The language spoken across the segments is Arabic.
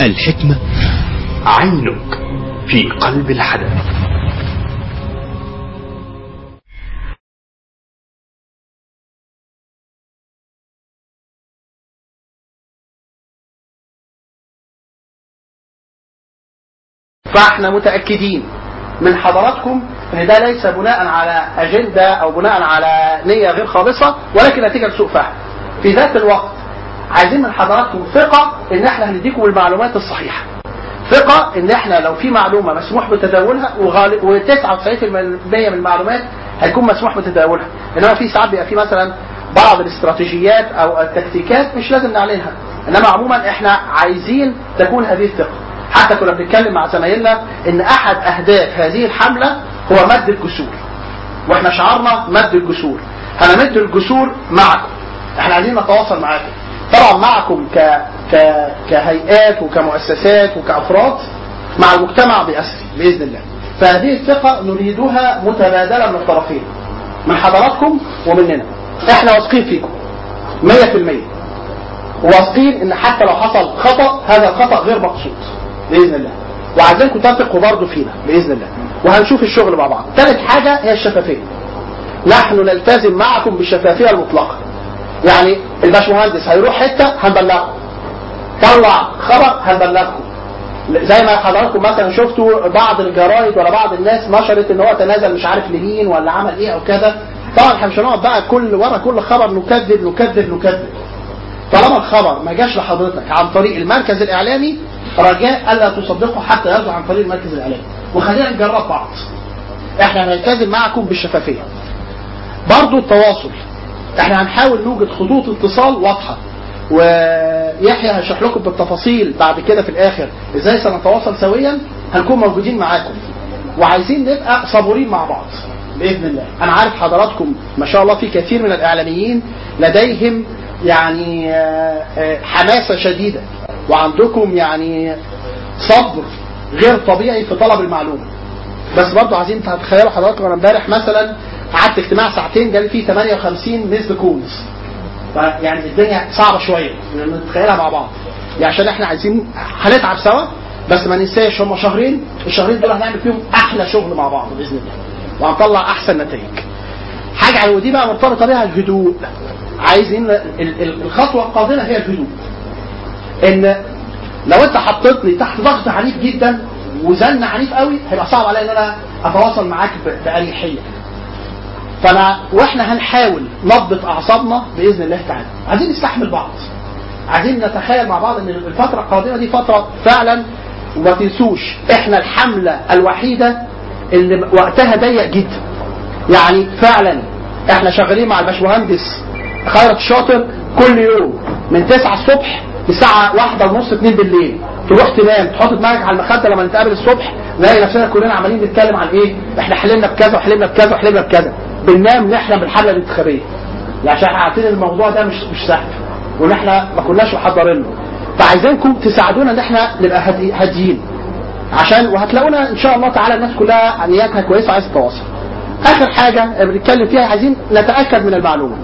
الحكمة عينك في قلب الحدث. فاحنا متأكدين من حضراتكم ان ده ليس بناء على اجندة او بناء على نية غير خالصة، ولكن نتيجة لسوء فهم. في ذات الوقت عايزين من حضراتكم ثقة ان احنا هنديكم المعلومات الصحيحة، ثقة ان احنا لو في معلومة مسموح بتداولها و99% من المعلومات هيكون مسموح بتداولها، انما في ساعات بيبقى في مثلا بعض الاستراتيجيات او التكتيكات مش لازم نعلنها، انما عموما احنا عايزين تكون هذه الثقة. حتى كنا بنتكلم مع زمايلنا ان احد اهداف هذه الحملة هو مد الجسور، واحنا شعارنا مد الجسور. هنمد الجسور معكم، احنا عايزين نتواصل معاكم طبعا، معكم كهيئات وكمؤسسات وكأفراد، مع المجتمع بأسره بإذن الله. فهذه الثقة نريدها متبادلة من الطرفين، من حضراتكم ومننا. احنا واثقين فيكم 100%، واثقين ان حتى لو حصل خطأ هذا الخطأ غير مقصود بإذن الله، وعايزينكم تثقوا برضه فينا بإذن الله، وهنشوف الشغل مع بعض. ثالث حاجة هي الشفافية. نحن نلتزم معكم بالشفافية المطلقة، يعني الباشمهندس هيروح حتة هنبلغكم، طلع خبر هنبلغكم. زي ما حضراتكم مثلا شفتوا بعض الجرايد ولا بعض الناس نشرت ان هو تنازل مش عارف لمين ولا عمل ايه او كذا. طبعا احنا مش هنقعد بقى ورا كل خبر نكذب. طالما الخبر ما جاش لحضرتك عن طريق المركز الاعلامي، رجاء الا تصدقه حتى يصدر عن طريق المركز الاعلامي، وخلينا نجرب بعض. احنا هنلتزم معكم بالشفافية. برضو التواصل، احنا هنحاول نوجد خطوط اتصال واضحة، ويحيى هشرح لكم بالتفاصيل بعد كده في الاخر ازاي سنتواصل سويا. هنكون موجودين معاكم، وعايزين نبقى صبورين مع بعض باذن الله. انا عارف حضراتكم ما شاء الله في كثير من الاعلاميين لديهم يعني حماسة شديدة، وعندكم يعني صبر غير طبيعي في طلب المعلومة. بس برضو عايزين تتخيلوا حضراتكم، انا امبارح مثلا قعدت اجتماع ساعتين جالي فيه 58 ميسد كولز، يعني الدنيا صعبة شوية نتخيلها مع بعض، يعني عشان احنا عايزين هنتعب سوا، بس ما ننساش هم الشهرين دول هنعمل فيهم احلى شغل مع بعض باذن الله، وهنطلع احسن نتائج. حاجة ودي بقى مرتبطة بها الهدوء. عايزين الخطوة القادمة هي الهدوء، ان لو انت حطيتني تحت ضغط عنيف جدا وزن عنيف قوي هيبقى صعب علي ان انا اتواصل معاك بأريحية. واحنا هنحاول نضبط اعصابنا باذن الله تعالى. عايزين نستحمل بعض، عايزين نتخيل مع بعض ان الفترة القادمة دي فترة فعلا، وما تنسوش احنا الحملة الوحيدة اللي وقتها ضيق جدا. يعني فعلا احنا شغالين مع الباشمهندس خيرت الشاطر كل يوم من 9 الصبح لساعة 1:30 2 بالليل، تروح تنام تحط دماغك على المخدة، لما نتقابل الصبح نلاقي نفسنا كلنا عمالين نتكلم عن ايه، احنا حلمنا بكذا وحلمنا بكذا وحلمنا بكذا. بننام نحلم بالحملة الانتخابية، يعني عشان احنا عارفين الموضوع ده مش سهل، وان احنا ما كناش محضرين له. فعايزينكم تساعدونا ان احنا نبقى هاديين، عشان وهتلاقونا ان شاء الله تعالى الناس كلها نياتها كويسة عايزة تتواصل. اخر حاجة بنتكلم فيها، عايزين نتأكد من المعلومة،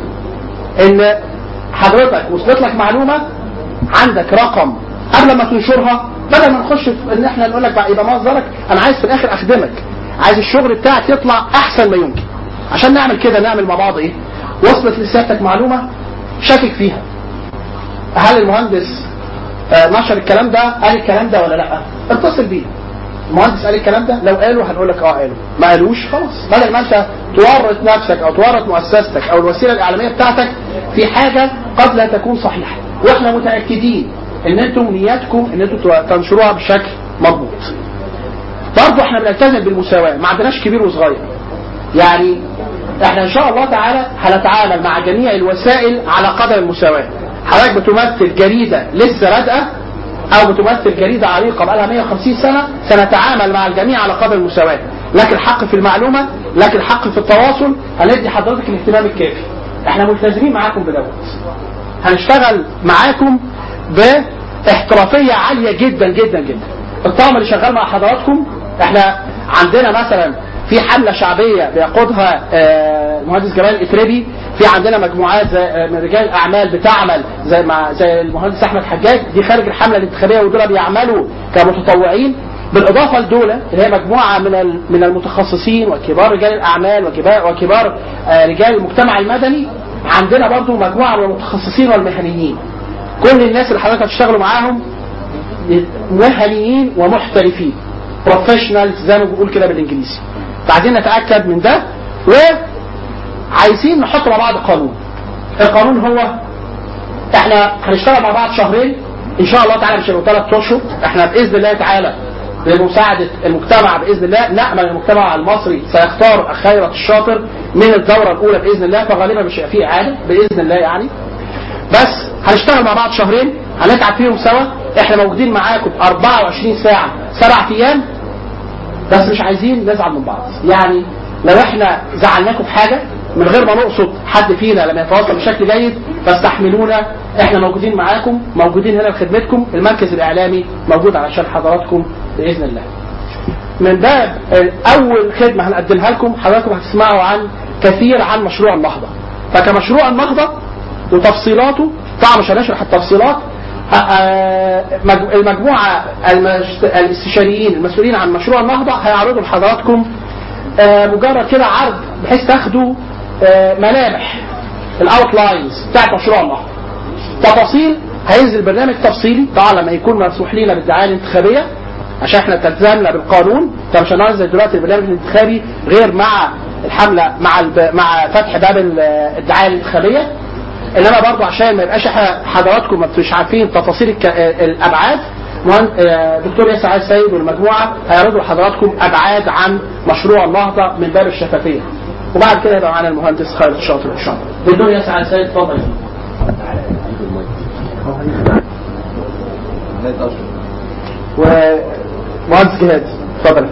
ان حضرتك وصلت لك معلومة عندك رقم قبل ما تنشرها، بدل ما نخش في ان احنا نقول لك بقى يبقى مصدرك. انا عايز في الاخر اخدمك، عايز الشغل بتاعك يطلع احسن ما يمكن. عشان نعمل كده نعمل مع بعض ايه؟ وصلت لسيادتك معلومة شاكك فيها، هل المهندس نشر الكلام ده، قال الكلام ده ولا لا؟ اتصل بيه، المهندس قال الكلام ده، لو قاله هنقول لك قاله، ما قالوش خلاص. بدل ما انت تورط نفسك او تورط مؤسستك او الوسيله الاعلاميه بتاعتك في حاجه قد لا تكون صحيحه، واحنا متاكدين ان انتم نياتكم ان انتم تنشروها بشكل مضبوط. برضه احنا بنلتزم بالمساواه، ما عندناش كبير وصغير، يعني احنا ان شاء الله تعالى هنتعامل مع جميع الوسائل على قدر المساواه. حضرتك بتمثل جريده لسه بادئه او بتمثل جريدة عريقة بقى لها 150 سنة، سنتعامل مع الجميع على قدر المساواة. لك الحق في المعلومة، لك الحق في التواصل، هندي حضرتك الاهتمام الكافي. احنا ملتزمين معاكم بدوت، هنشتغل معاكم باحترافية عالية جدا جدا جدا. الطاقم اللي شغال مع حضراتكم، احنا عندنا مثلا في حملة شعبية بيقودها المهندس جمال الإتربي في عندنا مجموعات من رجال الاعمال بتعمل زي المهندس احمد حجاج، دي خارج الحمله الانتخابيه ودول بيعملوا كمتطوعين. بالاضافه لدول اللي هي مجموعه من المتخصصين وكبار رجال الاعمال وكبار رجال المجتمع المدني، عندنا برضو مجموعه من المتخصصين والمهنيين. كل الناس اللي حضرتك هتشتغلوا معاهم مهنيين ومحترفين، بروفيشنالز زي ما بنقول كده بالانجليزي. فعايزين نتاكد من ده، وعايزين نحط مع بعض قانون. القانون هو احنا هنشتغل مع بعض شهرين ان شاء الله تعالى، مش هيبقوا 3 اشهر. احنا باذن الله تعالى بمساعده المجتمع باذن الله، نامل المجتمع المصري سيختار خيرة الشاطر من الدوره الاولى باذن الله، فغالبا مش هيبقى فيه اعاده باذن الله يعني. بس هنشتغل مع بعض شهرين، هنتعب فيهم سوا. احنا موجودين معاكم 24 ساعه 7 ايام، بس مش عايزين نزعل من بعض. يعني لو احنا زعلناكم في حاجه من غير ما نقصد حد فينا لما يتواصل بشكل جيد، فاستحملونا. احنا موجودين معاكم، موجودين هنا لخدمتكم. المركز الاعلامي موجود علشان حضراتكم باذن الله. من باب اول خدمه هنقدمها لكم، حضراتكم هتسمعوا عن كثير عن مشروع النهضه. فكمشروع النهضه وتفصيلاته طبعا مش هنشرح التفصيلات. المجموعه الاستشاريين المسؤولين عن مشروع النهضه هيعرضوا لحضراتكم مجرد كده عرض بحيث تاخدوا ملامح الاوتلاينز بتاعت مشروع النهضه. تفاصيل هينزل برنامج تفصيلي طبعا لما يكون مسموح لنا بالدعايه الانتخابيه، عشان احنا تلزمنا بالقانون. فمش هننزل دلوقتي البرنامج الانتخابي غير مع الحمله مع فتح باب الدعايه الانتخابيه. انما برضو عشان ما يبقاش حضراتكم ما مش عارفين تفاصيل الابعاد، دكتور ياسر علي السيد والمجموعه هيعرضوا لحضراتكم ابعاد عن مشروع النهضه من باب الشفافيه. وبعد كده يبقى معانا المهندس خالد الشاطر ان شاء الله. دكتور ياسر علي السيد اتفضل. ومهندس جهاد اتفضل.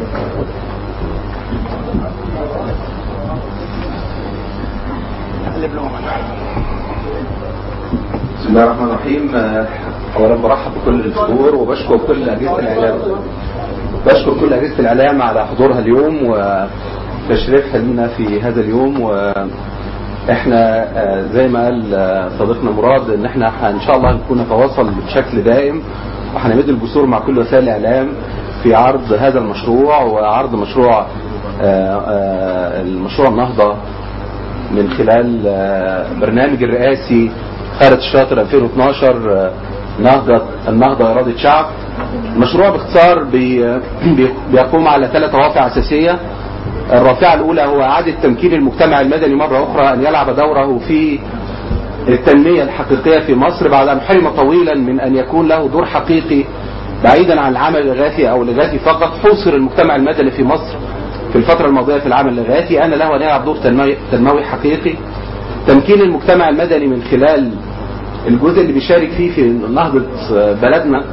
بسم الله الرحمن الرحيم. اولا برحب بكل الحضور وبشكر كل اجهزه الاعلام، بشكر كل اجهزه الاعلام على حضورها اليوم وتشريفها لنا في هذا اليوم. واحنا زي ما قال صديقنا مراد ان احنا ان شاء الله هنكون نتواصل بشكل دائم، وهنمد الجسور مع كل وسائل الاعلام في عرض هذا المشروع وعرض مشروع المشروع النهضه من خلال برنامج الرئاسي خيرة الشاطر 2012 النهضة إرادة شعب. المشروع باختصار بيقوم على 3 روافع أساسية. الرافعة الأولى هو إعادة تمكين المجتمع المدني مرة أخرى أن يلعب دوره في التنمية الحقيقية في مصر بعد أن حرم طويلا من أن يكون له دور حقيقي بعيدا عن العمل الإغاثي أو الإغاثي فقط. حوصر المجتمع المدني في مصر في الفترة الماضية في العمل الإغاثي، أنا له أن يلعب دور تنموي حقيقي. تمكين المجتمع المدني من خلال الجزء اللي بيشارك فيه في نهضة بلدنا،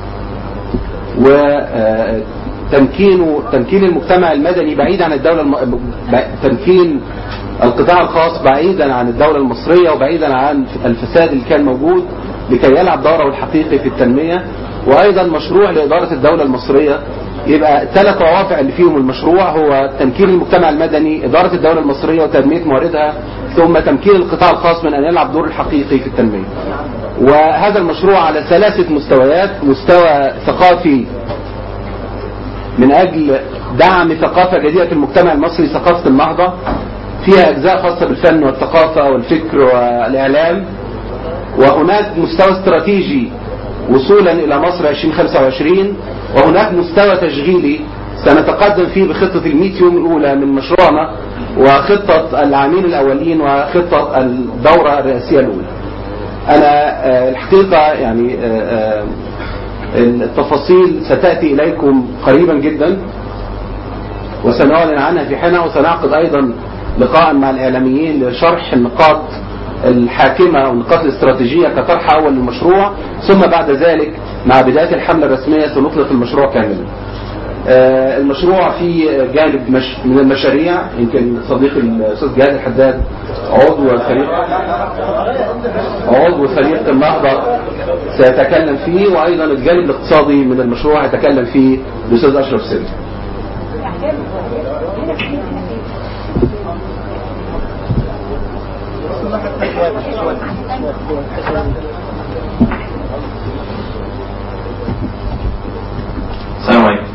وتمكين المجتمع المدني بعيد عن الدولة تمكين القطاع الخاص بعيدا عن الدولة المصرية وبعيدا عن الفساد اللي كان موجود لكي يلعب دوره الحقيقي في التنمية. وأيضا مشروع لإدارة الدولة المصرية. يبقى 3 روافع اللي فيهم المشروع هو تمكين المجتمع المدني، إدارة الدولة المصرية وتنمية مواردها، ثم تمكين القطاع الخاص من أن يلعب دور الحقيقي في التنمية. وهذا المشروع على 3 مستويات. مستوى ثقافي من أجل دعم ثقافة جديدة في المجتمع المصري، ثقافة النهضة فيها أجزاء خاصة بالفن والثقافة والفكر والإعلام. وهناك مستوى استراتيجي وصولا إلى مصر 2025، وهناك مستوى تشغيلي سنتقدم فيه بخطة 100 يوم الأولى من مشروعنا وخطة العامين الأولين وخطة الدورة الرئاسية الأولى. أنا الحقيقة يعني التفاصيل ستأتي إليكم قريبا جدا وسنعلن عنها في حينها، وسنعقد أيضا لقاء مع الإعلاميين لشرح النقاط الحاكمة والنقاط الاستراتيجية كطرح أول للمشروع. ثم بعد ذلك مع بداية الحملة الرسمية سنطلق المشروع كاملا. المشروع فيه جانب من المشاريع، يمكن صديقي الأستاذ جهاد الحداد عضو فريق النهضة سيتكلم فيه، وأيضا الجانب الاقتصادي من المشروع يتكلم فيه الأستاذ أشرف سيد. السلام عليكم.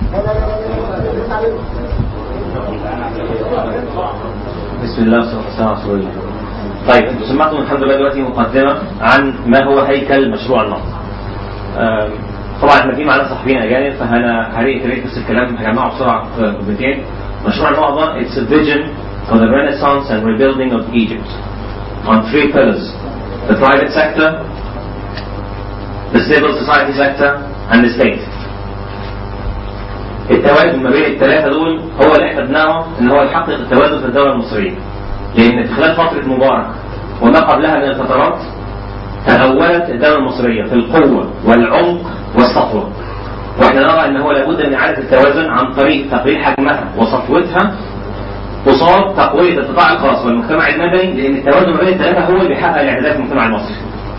بسم الله والصلاة والسلام على رسول الله. طيب انتم سمعتم الحمد لله دلوقتي مقدمة عن ما هو هيكل مشروع النهضة. طبعا احنا في معانا صحفيين اجانب فانا هريت بس الكلام هجمعه بسرعة في كلمتين. مشروع النهضة it's a vision for the renaissance and rebuilding of Egypt on three pillars: the private sector, the civil society sector and the state. التوازن ما بين الثلاثة دول هو اللي احنا بنعمل ان هو يحقق التوازن في الدولة المصرية. لان في خلال فترة مبارك وما قبلها من الفترات تأولت الدولة المصرية في القوة والعمق والسطوة، واحنا نرى ان هو لابد من اعادة التوازن عن طريق تقليل حجمها وسطوتها قصاد تقوية القطاع الخاص والمجتمع المدني، لان التوازن ما بين الثلاثة هو اللي بيحقق الاعتدال في المجتمع المصري.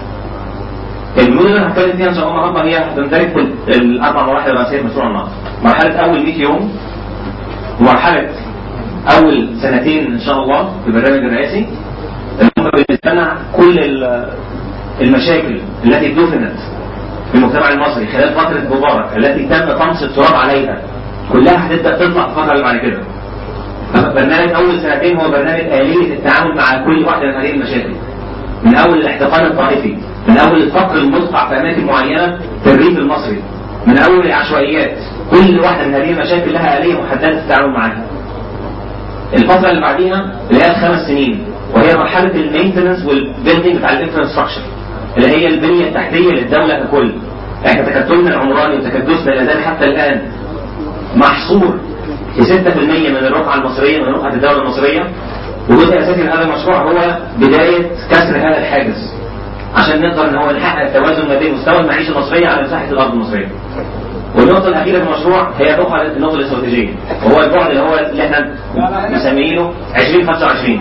البنود اللي هنتكلم فيها ان شاء الله النهارده هي هتندرج في الاربع مراحل الرئيسيه في مشروع النهضه. مرحله اول 100 يوم، ومرحله اول سنتين ان شاء الله في البرنامج الرئاسي، اللي هم بالنسبه لنا كل المشاكل التي دفنت في المجتمع المصري خلال فتره مبارك التي تم طمس التراب عليها كلها هتبدا تطلع في الفتره اللي بعد كده. برنامج اول سنتين هو برنامج آلية التعامل مع كل واحده من هذه المشاكل، من اول الاحتقان الطائفي، من اول الفقر المدقع في اماكن معينه في الريف المصري، من اول العشوائيات. كل واحده من هذه المشاكل لها آلية محدده في التعامل معها. الفتره اللي بعديها اللي هي ال5 سنين، وهي مرحله المينتنس والبيلدينج بتاع الانفراستراكشر، اللي هي البنيه التحتيه للدوله ككل. احنا تكتلنا العمراني وتكدسنا لا زال حتى الان محصور في 6% من الرقعه المصريه، من رقعه الدوله المصريه. وجزء اساسي من هذا المشروع هو بدايه كسر هذا الحاجز عشان نقدر ان هو نحقق التوازن ما بين مستوى المعيشه المصريه على مساحه الارض المصريه. والنقطه الاخيره في المشروع هي النقطه الاستراتيجيه، وهو البعد اللي احنا مسميينه 2025.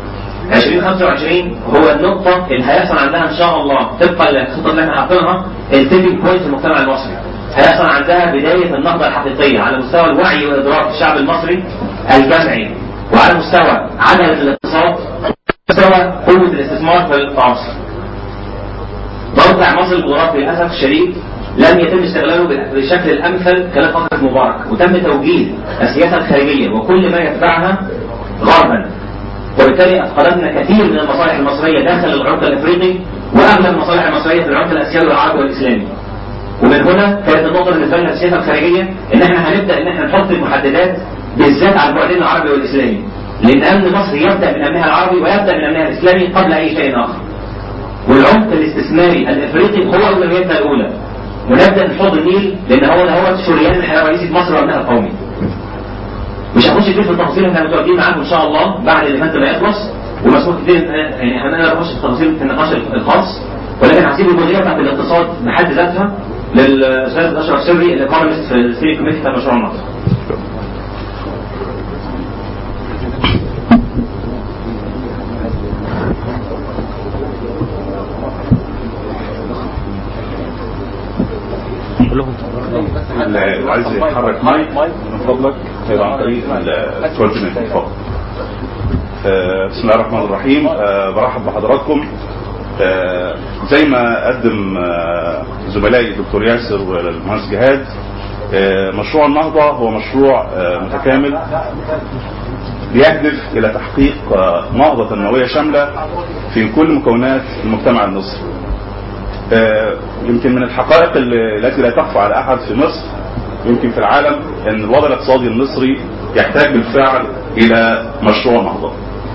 2025 هو النقطه اللي هيحصل عندها ان شاء الله طبقا للخطه اللي احنا حاطينها التيبنج بوينت في المجتمع المصري. هيحصل عندها بدايه النهضه الحقيقيه على مستوى الوعي وادراك الشعب المصري الجمعي، وعلى مستوى عجله الاقتصاد، مستوى قوه الاستثمار في مصر. موقع مصر الجغرافي للاسف الشديد لم يتم استغلاله بالشكل الامثل خلال فتره مبارك، وتم توجيه السياسه الخارجيه وكل ما يتبعها غربا، وبالتالي افقدتنا كثير من المصالح المصريه داخل العمق الافريقي، واغلب المصالح المصريه في العمق الاسيوي والعربي والاسلامي. ومن هنا كانت النقطه بالنسبه لنا السياسه الخارجيه ان احنا هنبدا ان احنا نحط المحددات بالذات على البعدين العربي والاسلامي، لان امن مصر يبدا من امنها العربي ويبدا من امنها الاسلامي قبل اي شيء اخر. والعمق الاستثماري الافريقي هو اولوياتنا الاولى، ونبدا نحط النيل لان هو شريان الحياه الرئيسي مصر وامنها القومي. مش هنخش كتير في التفاصيل، احنا متواجدين معاكم ان شاء الله بعد الايفنت ما يخلص، ومسموح كتير يعني هنقدر نخش في التفاصيل في النقاش الخاص، ولكن هسيب الجزئيه بتاعت الاقتصاد بحد ذاتها للاستاذ اشرف سري الايكونومست في الستيري كوميتي بتاع مشروع النهضه. اللي عايز يتحرك مايك من فضلك هيبقى عن طريق الكوردينيت فقط. بسم الله الرحمن الرحيم. برحب بحضراتكم. زي ما قدم زملائي الدكتور ياسر والمهندس جهاد، مشروع النهضة هو مشروع متكامل بيهدف إلى تحقيق نهضة تنموية شاملة في كل مكونات المجتمع المصري. يمكن من الحقائق التي لا تخفى على أحد في مصر يمكن في العالم أن الوضع الاقتصادي المصري يحتاج بالفعل إلى مشروع نهضة.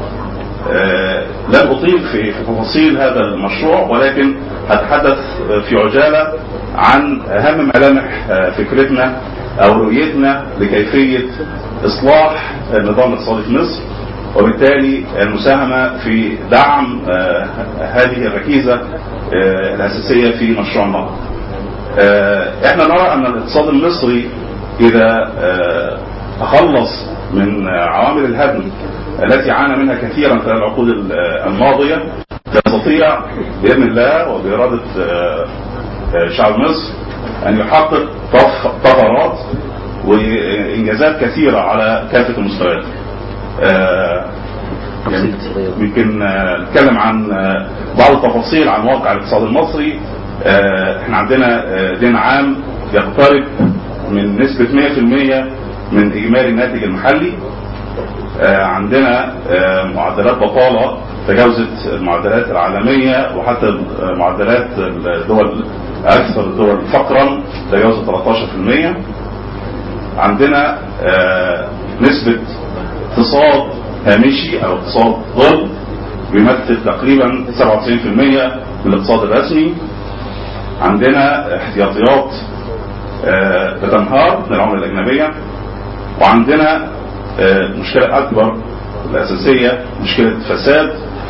لن أطيل في تفاصيل هذا المشروع، ولكن هتحدث في عجالة عن أهم ملامح فكرتنا أو رؤيتنا لكيفية إصلاح النظام الاقتصادي في مصر، وبالتالي المساهمة في دعم هذه الركيزة الأساسية في مشروع النهضة. احنا نرى أن الاقتصاد المصري إذا تخلص من عوامل الهدم التي عانى منها كثيرا في العقود الماضية يستطيع بإذن الله وبإرادة شعب مصر أن يحقق طفرات وإنجازات كثيرة على كافة المستويات. يمكن نتكلم عن بعض التفاصيل عن واقع الاقتصاد المصري. احنا عندنا دين عام يقترب من نسبة 100% من إجمالي الناتج المحلي. عندنا معدلات بطالة تجاوزت المعدلات العالمية وحتى معدلات الدول أكثر الدول فقرا تجاوزت 13%. عندنا نسبة اقتصاد هامشي أو اقتصاد ظل بيمثل تقريبا 97% من الاقتصاد الرسمي. عندنا احتياطيات بتنهار من العملة الأجنبية. وعندنا مشكلة أكبر الأساسية مشكلة فساد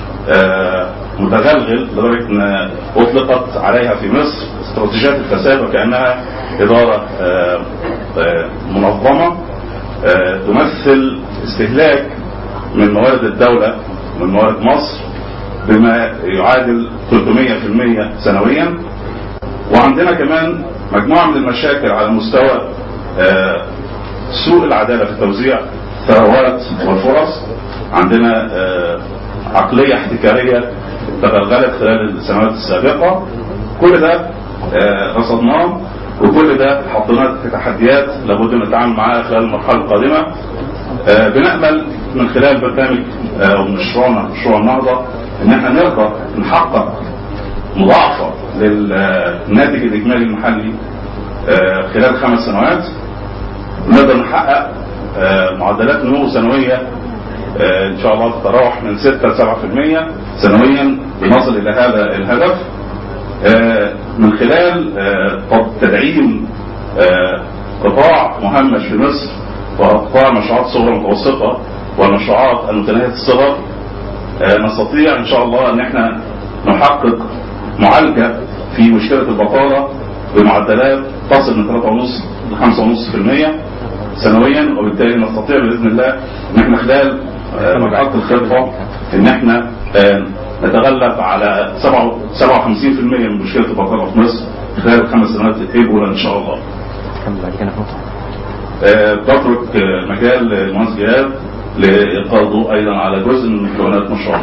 متغلغل لدرجة أن أطلقت عليها في مصر استراتيجيات الفساد وكأنها إدارة منظمة تمثل استهلاك من موارد الدولة من موارد مصر بما يعادل 300% سنويا. وعندنا كمان مجموعة من المشاكل على مستوى سوء العدالة في توزيع الثروات والفرص. عندنا عقلية احتكارية تغلغلت خلال السنوات السابقة. كل ده رصدناه وكل ده حطيناه كتحديات لابد من التعامل معها خلال المرحلة القادمة. بنأمل من خلال برنامج ومشروعنا مشروع النهضة ان احنا نقدر نحقق مضاعفة للناتج الإجمالي المحلي خلال 5 سنوات. نقدر نحقق معدلات نمو سنوية ان شاء الله تتراوح من 6 ل 7% سنويا لنصل الى هذا الهدف من خلال تدعيم قطاع مهمش في مصر وقطاع مشروعات صغرى متوسطة والمشروعات المتناهية الصغر. نستطيع ان شاء الله ان احنا نحقق معالجة في مشكلة البطالة بمعدلات تصل من 3.5 ل 5.5% سنويا. وبالتالي نستطيع باذن الله ان احنا خلال مرحلة الخطة ان احنا نتغلب على 57% من مشكلة البطالة في مصر خلال 5 سنوات الأولى ان شاء الله. بترك مجال المهندس جهاد لإلقاء الضوء ايضا على جزء من مكونات مشروع.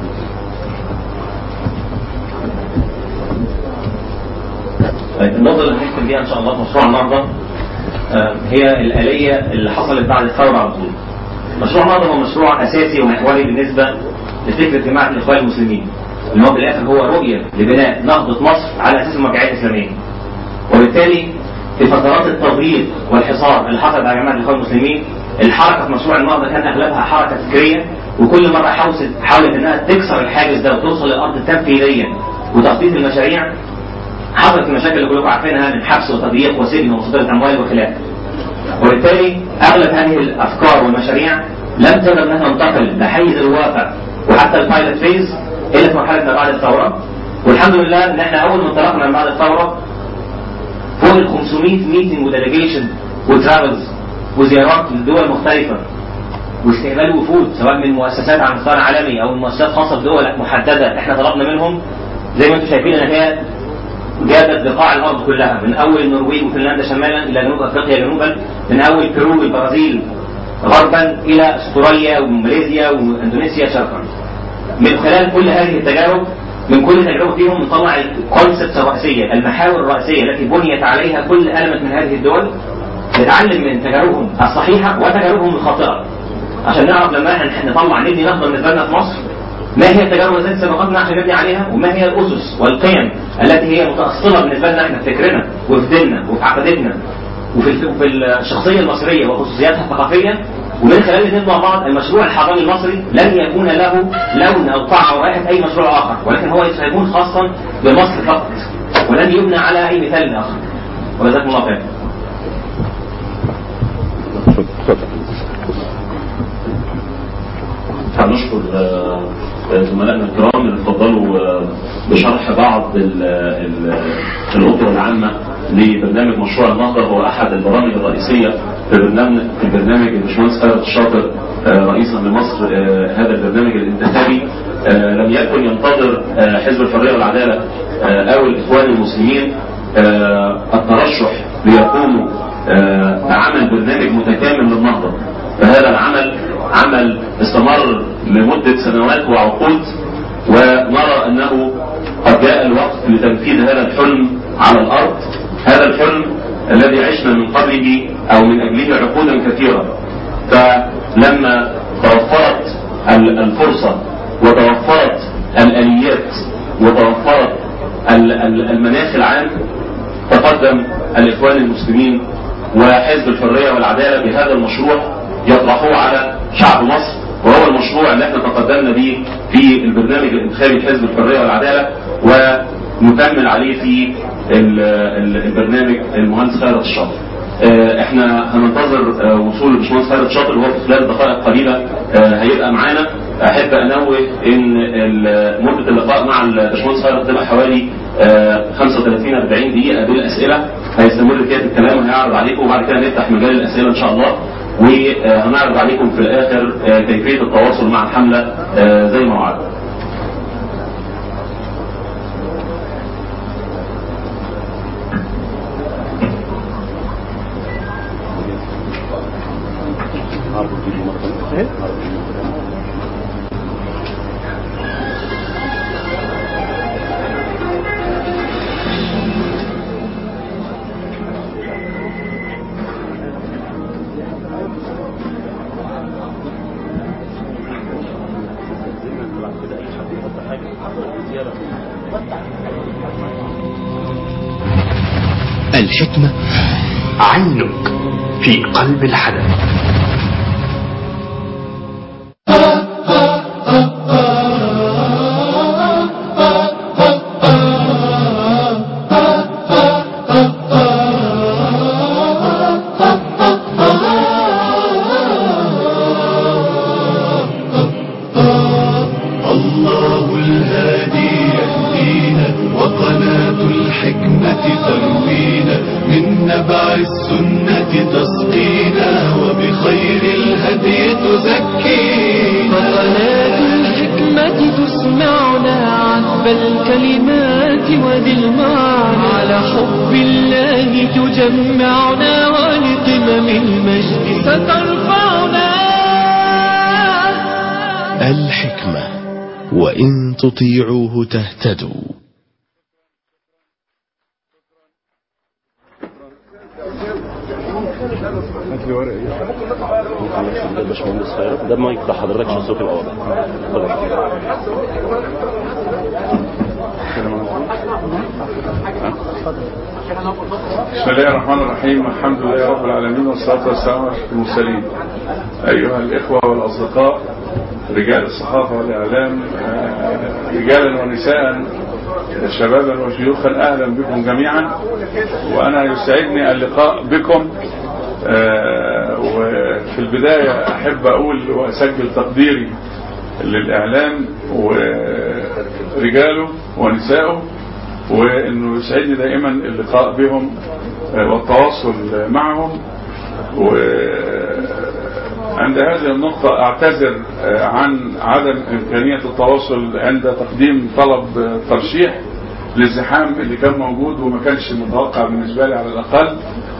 النقطة اللي هنختم بيها ان شاء الله في مشروع النهضة هي الآلية اللي حصلت بعد الثورة على طول. مشروع النهضة هو مشروع أساسي ومحوري بالنسبة لفكرة جماعة الإخوان المسلمين، اللي هو بالآخر هو رؤية لبناء نهضة مصر على أساس المرجعية الإسلامية. وبالتالي في فترات التضييق والحصار اللي حصلت على جماعة الإخوان المسلمين، الحركة في مشروع النهضة كان أغلبها حركة فكرية، وكل مرة حاولت إنها تكسر الحاجز ده وتوصل للأرض تنفيذيا وتخطيط المشاريع. حصلت المشاكل اللي كلكم عارفينها من حبس وتضييق وسجن ومصادرة أموال وخلافه. وبالتالي أغلب هذه الأفكار والمشاريع لم تقدر أنها تنتقل لحيز الواقع وحتى البايلوت فيز إلا في مرحلة ما بعد الثورة. والحمد لله إن إحنا أول ما انطلقنا من بعد الثورة فوق ال 500 ميتنج وديليجيشن وترافلز وزيارات لدول مختلفة واستقبال وفود سواء من مؤسسات على مستوى عالمي أو من مؤسسات خاصة بدول محددة إحنا طلبنا منهم. زي ما أنتم شايفين إن هي جابت بقاع الأرض كلها من أول النرويج وفنلندا شمالا إلى جنوب أفريقيا جنوبا، من أول بيرو والبرازيل غربا إلى أستراليا وماليزيا وإندونيسيا شرقا. من خلال كل هذه التجارب من كل تجربة فيهم نطلع الكونسبتس الرئيسية المحاور الرئيسية التي بنيت عليها كل ألمة من هذه الدول، نتعلم من تجاربهم الصحيحة وتجاربهم الخاطئة عشان نعرف لما احنا نطلع نبني نهضة بالنسبة لنا في مصر ما هي التجارب التي سبقتنا عشان نبني عليها، وما هي الأسس والقيم التي هي متأصلة بالنسبة لنا احنا في فكرنا وفي ديننا وفي عقيدتنا وفي الشخصية المصرية وخصوصياتها الثقافية. ومن خلال الاثنين مع بعض المشروع الحضاري المصري لن يكون له لون أو طعم أو رائحة أي مشروع آخر، ولكن هو سيكون خاصا بمصر فقط ولن يبنى على أي مثال آخر. وجزاكم الله خير. هنشكر زملائنا الكرام اللي اتفضلوا بشرح بعض الأطر العامة لبرنامج مشروع النهضة. هو أحد البرامج الرئيسية في البرنامج الباشمهندس خالد الشاطر رئيسا لمصر هذا البرنامج الانتخابي. لم يكن ينتظر حزب الحرية والعدالة أو الإخوان المسلمين الترشح ليقوموا بعمل برنامج متكامل للنهضة، فهذا العمل عمل استمر لمدة سنوات وعقود، ونرى أنه قد جاء الوقت لتنفيذ هذا الحلم على الأرض، هذا الحلم الذي عشنا من قبله أو من أجله عقودا كثيرة. فلما توفرت الفرصة وتوفرت الآليات وتوفرت المناخ العام، تقدم الإخوان المسلمين وحزب الحرية والعدالة بهذا المشروع يطرحوه على شعب مصر، وهو المشروع اللي احنا تقدمنا به في البرنامج الانتخابي لحزب الحرية والعدالة، ونكمل عليه في البرنامج المهندس خيرت الشاطر. احنا هننتظر وصول الباشمهندس خيرت الشاطر وهو في خلال دقائق قليلة هيبقى معانا. احب انوه ان مدة اللقاء مع الباشمهندس خيرت تبقى حوالي 35-40 دقيقة بالاسئلة، هيستمر فيها الكلام وهيعرض عليكم، وبعد كده نفتح مجال الاسئلة ان شاء الله، وهنعرض عليكم في الاخر كيفية التواصل مع الحملة زي ما وعدنا. الحكمة عينك في قلب الحدث. الحكمة وإن تطيعوه تهتدوا. باشمهندس خيرت ده ما يقطع حضرتك الصوت الواضح. بسم الله الرحمن الرحيم، الحمد لله رب العالمين، والصلاة والسلام على المرسلين. أيها الإخوة والأصدقاء، رجال الصحافة والإعلام، رجالا ونساء، شبابا وشيوخا، أهلا بكم جميعا. وأنا يسعدني اللقاء بكم. وفي البداية أحب أقول وأسجل تقديري للإعلام ورجاله ونسائه، وأنه يسعدني دائما اللقاء بهم والتواصل معهم. وعند هذه النقطة أعتذر عن عدم إمكانية التواصل عند تقديم طلب ترشيح للزحام اللي كان موجود وما كانش متوقع بالنسبة لي على الأقل،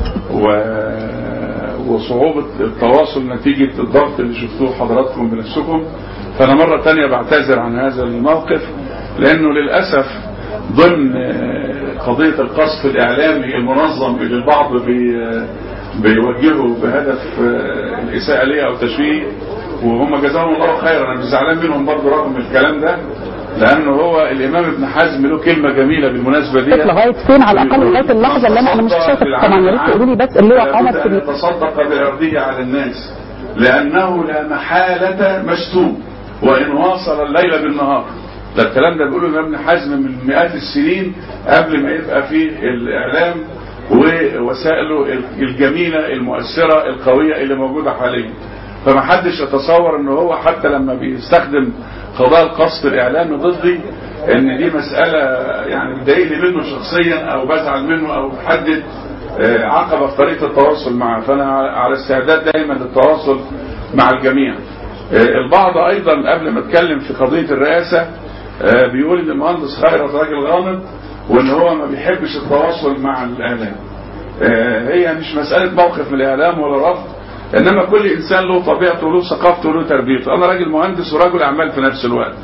وصعوبة التواصل نتيجة الضغط اللي شفتوه حضراتكم بنفسكم. فأنا مرة تانية بعتذر عن هذا الموقف، لأنه للأسف ضمن قضية القصف الإعلامي المنظم اللي البعض بيوجهه بهدف الإساءة ليه أو تشويه، وهم جزاهم الله خيرا. أنا مش زعلان منهم برضه رغم الكلام ده، لأنه هو الإمام ابن حزم له كلمة جميلة بالمناسبة دي. لغاية فين على الأقل لغاية اللحظة اللي أنا مش شايفة طبعا، يا ريت تقولوا لي بس اللي هو قامت في تصدق بعرضه على الناس لأنه لا محالة مشتوم وإن واصل الليل بالنهار. ده الكلام ده بيقوله الإمام ابن حزم من مئات السنين قبل ما يبقى فيه الإعلام ووسائله الجميلة المؤثرة القوية اللي موجودة حاليا. فما حدش يتصور انه هو حتى لما بيستخدم قضاء القصف الاعلامي ضدي ان دي مسألة يعني بتضايقني منه شخصيا او بزعل منه او بحدد عقبة في طريقة التواصل معه. فانا على استعداد دايما للتواصل مع الجميع. البعض ايضا قبل ما اتكلم في قضية الرئاسة بيقول ان المهندس خيرت راجل غامض وان هو ما بيحبش التواصل مع الاعلام. هي مش مسألة موقف من الاعلام ولا رفض، انما كل انسان له طبيعته وله ثقافته وله تربيته. انا راجل مهندس وراجل اعمال في نفس الوقت،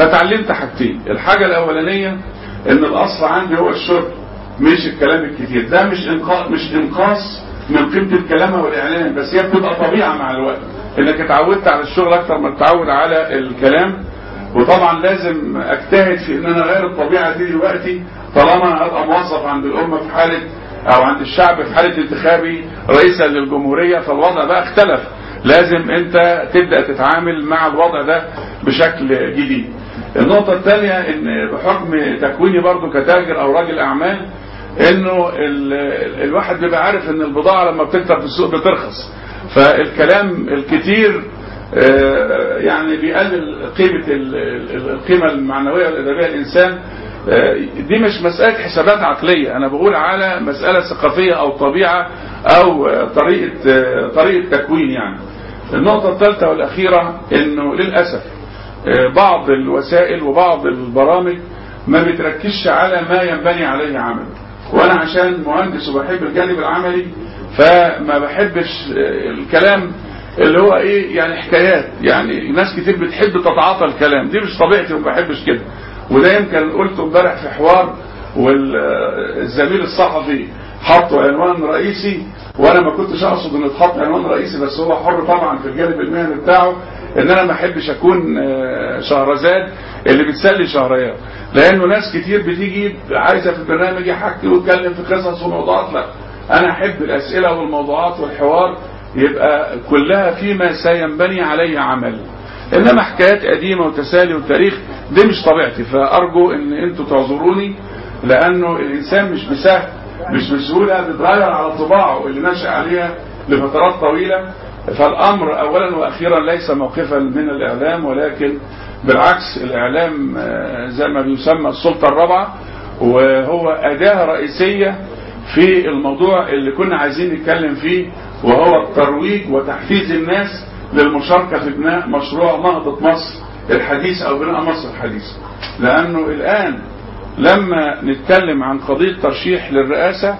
فتعلمت حاجتين. الحاجة الأولانية إن الأصل عندي هو الشرب مش الكلام الكتير. ده مش إنقاص من قيمة الكلام والإعلان، بس هي بتبقى طبيعة مع الوقت، إنك اتعودت على الشغل أكتر ما تتعود على الكلام. وطبعا لازم أجتهد في إن أنا أغير الطبيعة دي دلوقتي، طالما أبقى موظف عند الأمة في حالة أو عند الشعب في حالة انتخابي رئيسا للجمهورية، فالوضع بقى اختلف. لازم أنت تبدأ تتعامل مع الوضع ده بشكل جديد. النقطة الثانية إن بحكم تكويني برضو كتاجر أو راجل أعمال، إنه الواحد بيبقى عارف إن البضاعة لما بتكتر في السوق بترخص، فالكلام الكتير يعني بيقلل القيمة المعنوية والإدارية للإنسان. دي مش مسألة حسابات عقلية، أنا بقول على مسألة ثقافية أو طبيعة أو طريقة تكوين يعني. النقطة الثالثة والأخيرة إنه للأسف بعض الوسائل وبعض البرامج ما بتركزش على ما ينبني عليه عمل، وأنا عشان مهندس وبحب الجانب العملي فما بحبش الكلام اللي هو ايه يعني حكايات. يعني ناس كتير بتحب تتعاطى الكلام، دي مش طبيعتي وما بحبش كده. وده يمكن قلته امبارح في حوار، والزميل الصحفي حطوا عنوان رئيسي وانا ما كنتش اقصد ان يتحط عنوان رئيسي، بس هو حر طبعا في الجانب المهني بتاعه، ان انا ما احبش اكون شهرزاد اللي بتسلي شهريار، لانه ناس كتير بتيجي عايزه في البرنامج يحكي ويتكلم في قصص وموضوعات. لا، انا احب الاسئله والموضوعات والحوار يبقى كلها فيما سينبني عليه عمل، انما حكايات قديمه وتسالي وتاريخ دي مش طبيعتي. فارجو ان انتوا تعذروني، لانه الانسان مش بسهوله بيتغير على طباعه اللي نشأ عليها لفترات طويله. فالامر اولا واخيرا ليس موقفا من الاعلام، ولكن بالعكس الاعلام زي ما بيسمى السلطه الرابعه، وهو اداه رئيسيه في الموضوع اللي كنا عايزين نتكلم فيه، وهو الترويج وتحفيز الناس للمشاركة في بناء مشروع نهضة مصر الحديث أو بناء مصر الحديث. لأنه الآن لما نتكلم عن قضية ترشيح للرئاسة،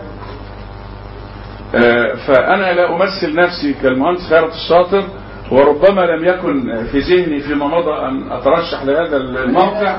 فأنا لا أمثل نفسي كالمهندس خيرت الشاطر، وربما لم يكن في ذهني فيما مضى أن أترشح لهذا الموقع،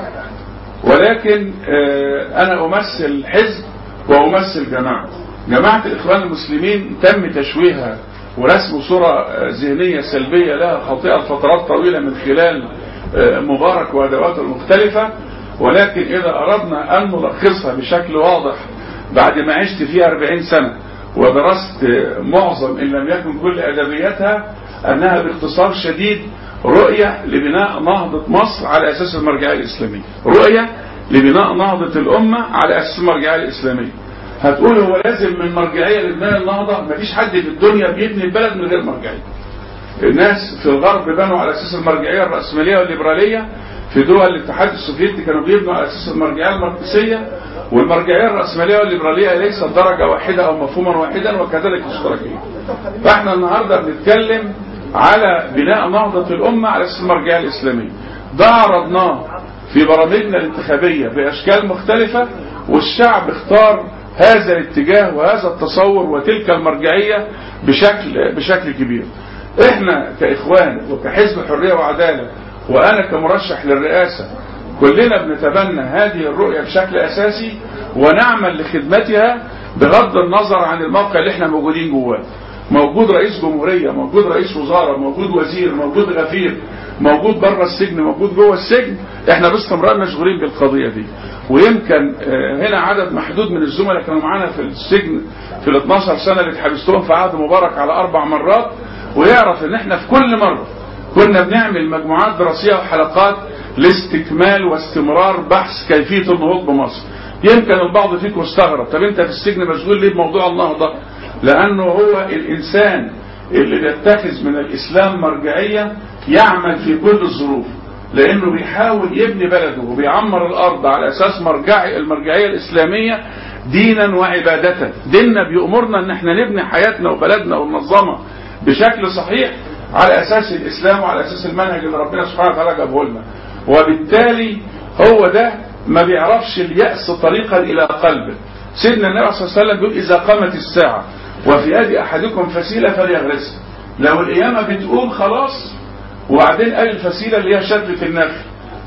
ولكن أنا أمثل حزب وأمثل جماعة الإخوان المسلمين. تم تشويهها ورسم صورة ذهنية سلبية لها خاطئة لفترات طويلة من خلال مبارك وأدواته المختلفة، ولكن إذا أردنا أن نلخصها بشكل واضح بعد ما عشت فيها 40 سنة ودرست معظم إن لم يكن كل أدبياتها، أنها باختصار شديد رؤية لبناء نهضة مصر على أساس المرجعية الإسلامية، رؤية لبناء نهضة الأمة على أساس المرجعية الإسلامية. هتقول هو لازم من مرجعية لبناء النهضة؟ مفيش حد في الدنيا بيبني البلد من غير مرجعية. الناس في الغرب بنوا على أساس المرجعية الرأسمالية والليبرالية، في دول الاتحاد السوفيتي كانوا بيبنوا على أساس المرجعية الماركسية، والمرجعية الرأسمالية والليبرالية ليست درجة واحدة أو مفهوما واحدا، وكذلك الاشتراكية. فاحنا النهاردة بنتكلم على بناء نهضة الأمة على أساس المرجعية الإسلامية. ده عرضناه في برامجنا الانتخابية بأشكال مختلفة، والشعب اختار هذا الاتجاه وهذا التصور وتلك المرجعية بشكل كبير. احنا كإخوان وكحزب حرية وعدالة، وأنا كمرشح للرئاسة، كلنا بنتبنى هذه الرؤية بشكل أساسي ونعمل لخدمتها بغض النظر عن الموقع اللي احنا موجودين جواه. موجود رئيس جمهورية، موجود رئيس وزارة، موجود وزير، موجود غفير، موجود بره السجن، موجود جوه السجن، احنا باستمرار مشغولين بالقضية دي. ويمكن هنا عدد محدود من الزملاء كانوا معانا في السجن في ال 12 سنة اللي اتحبستهم في عهد مبارك على 4 مرات، ويعرف ان احنا في كل مرة كنا بنعمل مجموعات دراسية وحلقات لاستكمال واستمرار بحث كيفية النهوض بمصر. يمكن البعض فيكم استغرب، طب انت في السجن مشغول ليه بموضوع النهضة؟ لانه هو الانسان اللي بيتخذ من الاسلام مرجعية يعمل في كل الظروف، لانه بيحاول يبني بلده وبيعمر الارض على اساس المرجعية الاسلامية دينا وعبادة. ديننا بيأمرنا ان احنا نبني حياتنا وبلدنا وننظمها بشكل صحيح على اساس الاسلام وعلى اساس المنهج اللي ربنا سبحانه وتعالى جابه لنا. وبالتالي هو ده ما بيعرفش اليأس طريقا الى قلبه. سيدنا النبي صلى الله عليه وسلم بيقول اذا قامت الساعة وفي يد احدكم فسيلة فليغرسها. لو القيامة بتقوم خلاص، وبعدين قال الفسيلة اللي هي شدة النخل،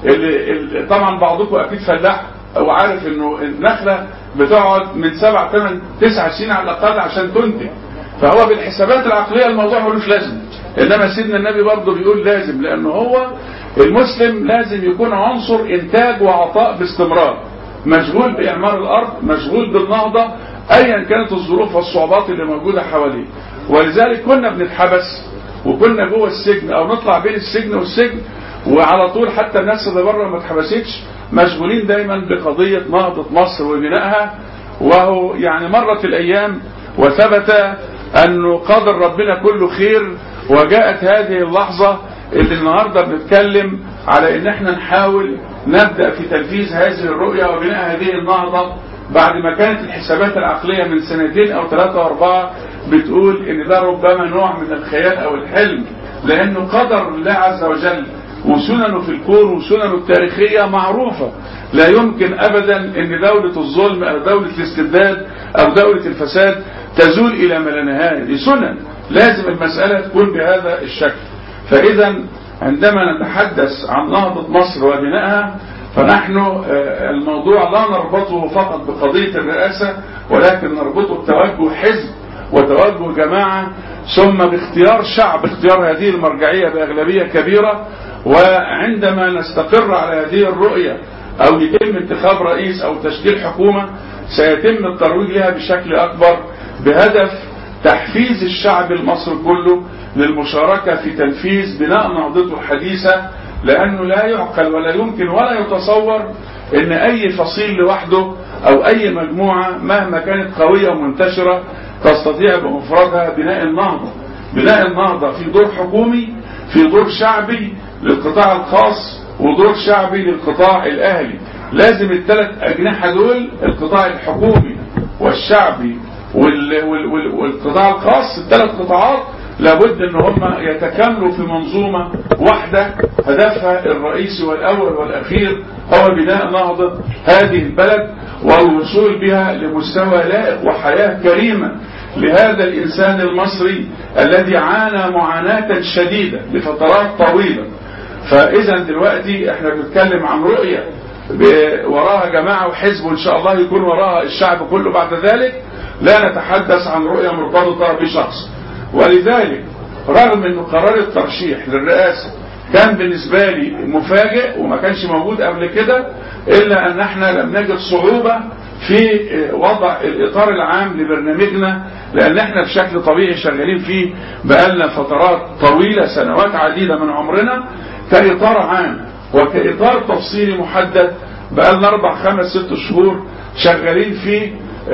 طبعا بعضكم اكيد فلاح وعارف انه النخله بتقعد من 7 8 9 سنين على الاقل عشان تنتج، فهو بالحسابات العقليه الموضوع ملوش لازم. انما سيدنا النبي برضه بيقول لازم، لانه هو المسلم لازم يكون عنصر انتاج وعطاء باستمرار، مشغول باعمار الارض، مشغول بالنهضه ايا كانت الظروف والصعوبات اللي موجوده حواليه. ولذلك كنا بنتحبس وكنا جوه السجن او نطلع بين السجن والسجن، وعلى طول حتى الناس اللي بره ما اتحبستش مشغولين دايما بقضيه نهضه مصر وبنائها. وهو يعني مرت الايام وثبت انه قدر ربنا كله خير، وجاءت هذه اللحظه اللي النهارده بنتكلم على ان احنا نحاول نبدا في تنفيذ هذه الرؤيه وبناء هذه النهضه، بعد ما كانت الحسابات العقليه من 2 أو 3 أو 4 بتقول ان ده ربما نوع من الخيال او الحلم، لانه قدر الله عز وجل وسننه في الكون وسننه التاريخيه معروفه. لا يمكن ابدا ان دوله الظلم او دوله الاستبداد او دوله الفساد تزول الى ما لا نهايه، دي سنن لازم المساله تكون بهذا الشكل. فاذا عندما نتحدث عن نهضه مصر وبنائها فنحن الموضوع لا نربطه فقط بقضيه الرئاسه، ولكن نربطه بتوجه حزب وتوجه جماعه، ثم باختيار شعب، اختيار هذه المرجعيه باغلبيه كبيره. وعندما نستقر على هذه الرؤيه او يتم انتخاب رئيس او تشكيل حكومه سيتم الترويج لها بشكل اكبر بهدف تحفيز الشعب المصري كله للمشاركه في تنفيذ بناء نهضته الحديثه، لانه لا يعقل ولا يمكن ولا يتصور ان اي فصيل لوحده او اي مجموعه مهما كانت قويه ومنتشره تستطيع بمفردها بناء النهضه. بناء النهضه في دور حكومي، في دور شعبي للقطاع الخاص، ودور شعبي للقطاع الاهلي. لازم الثلاث اجنحه دول، القطاع الحكومي والشعبي والقطاع الخاص، الثلاث قطاعات لابد ان هم يتكاملوا في منظومه واحده هدفها الرئيسي والاول والاخير هو بناء نهضه هذه البلد والوصول بها لمستوى لائق وحياه كريمه لهذا الانسان المصري الذي عانى معاناه شديده لفترات طويله. فاذا دلوقتي احنا بنتكلم عن رؤيه وراها جماعه وحزب، وان شاء الله يكون وراها الشعب كله بعد ذلك. لا نتحدث عن رؤيه مرتبطه بشخص. ولذلك رغم انه قرار الترشيح للرئاسه كان بالنسبه لي مفاجئ وما كانش موجود قبل كده، الا ان احنا لم نجد صعوبه في وضع الاطار العام لبرنامجنا، لان احنا بشكل طبيعي شغالين فيه بقالنا فترات طويله، سنوات عديده من عمرنا، كاطار عام وكاطار تفصيلي محدد بقالنا 4 5 6 شهور شغالين فيه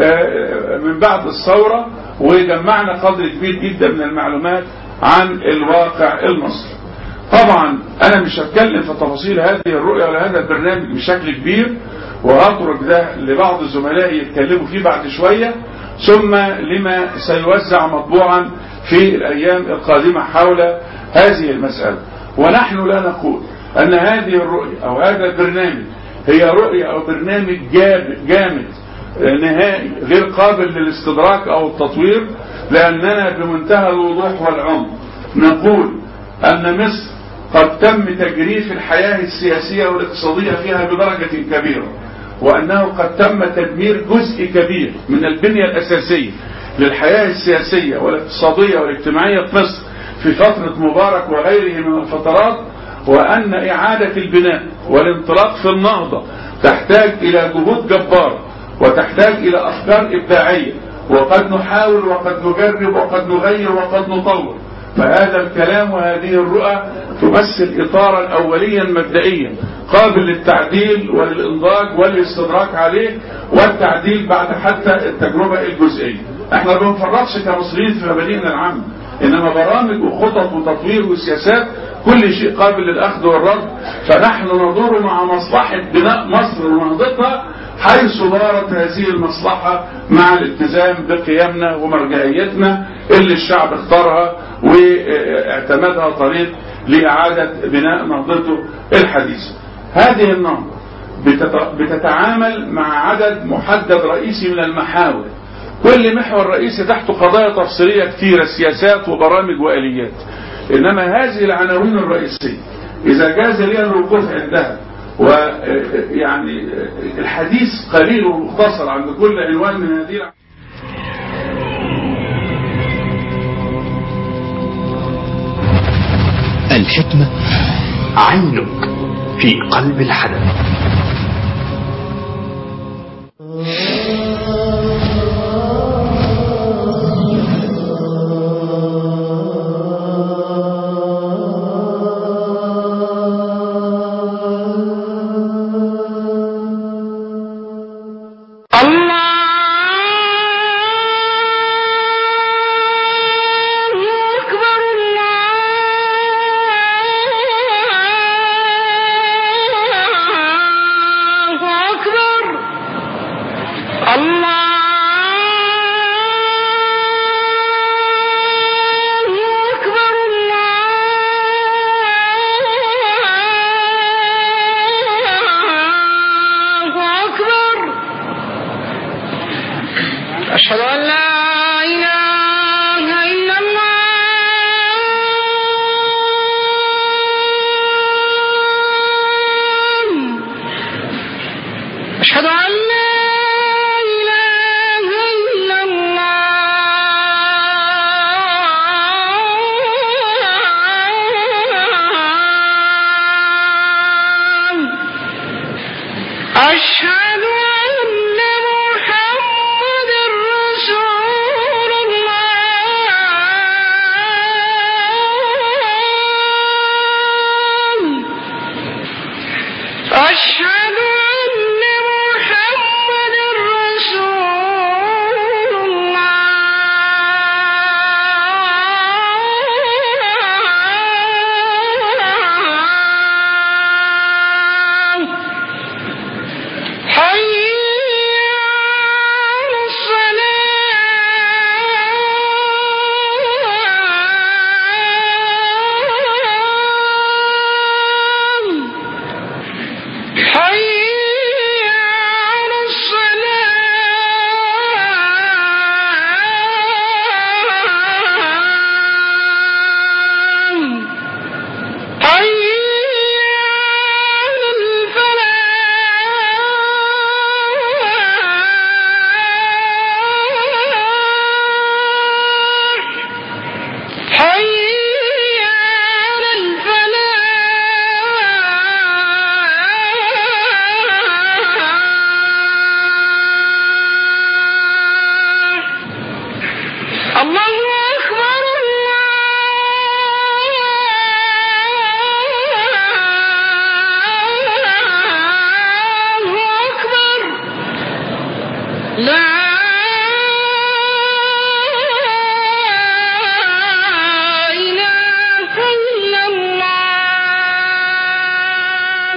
من بعد الثوره، وجمعنا قدر كبير جدا من المعلومات عن الواقع المصري. طبعا انا مش هتكلم في تفاصيل هذه الرؤيه ولا هذا البرنامج بشكل كبير، وهترك ده لبعض زملائي يتكلموا فيه بعد شويه، ثم لما سيوزع مطبوعا في الايام القادمه حول هذه المساله. ونحن لا نقول ان هذه الرؤيه او هذا البرنامج هي رؤيه او برنامج جامد نهائي غير قابل للاستدراك او التطوير، لاننا بمنتهى الوضوح والعمق نقول ان مصر قد تم تجريف الحياه السياسيه والاقتصاديه فيها بدرجه كبيره، وانه قد تم تدمير جزء كبير من البنيه الاساسيه للحياه السياسيه والاقتصاديه والاجتماعيه في مصر في فتره مبارك وغيره من الفترات، وان اعاده البناء والانطلاق في النهضه تحتاج الى جهود جباره وتحتاج الى افكار ابداعيه، وقد نحاول وقد نجرب وقد نغير وقد نطور. فهذا الكلام وهذه الرؤى تمثل اطارا اوليا مبدئيا قابل للتعديل وللانضاج والاستدراك عليه والتعديل بعد حتى التجربه الجزئيه. احنا ما بنفرطش كمصريين في مبادئنا العامه، انما برامج وخطط وتطوير وسياسات كل شيء قابل للاخذ والرد. فنحن ندور مع مصلحه بناء مصر ونهضتها حيث دارت هذه المصلحه مع الالتزام بقيمنا ومرجعيتنا اللي الشعب اختارها واعتمدها طريق لإعادة بناء نهضته الحديثة. هذه النهضة بتتعامل مع عدد محدد رئيسي من المحاور، كل محور رئيسي تحته قضايا تفصيلية كثيرة، سياسات وبرامج وآليات. إنما هذه العناوين الرئيسية إذا جاز لي الوقوف عندها ويعني الحديث قليل ومختصر عند كل عنوان من هذه. الحكمة عينك في قلب الحدث. أشهد أن لا إله إلا الله أشهد أن لا إله إلا الله أشهد أن محمد رسول الله أشهد أن محمد رسول الله حي على الصلاة حي على الصلاة حي على الفلاح حي على الفلاح الله أكبر الله أكبر لا إله إلا الله.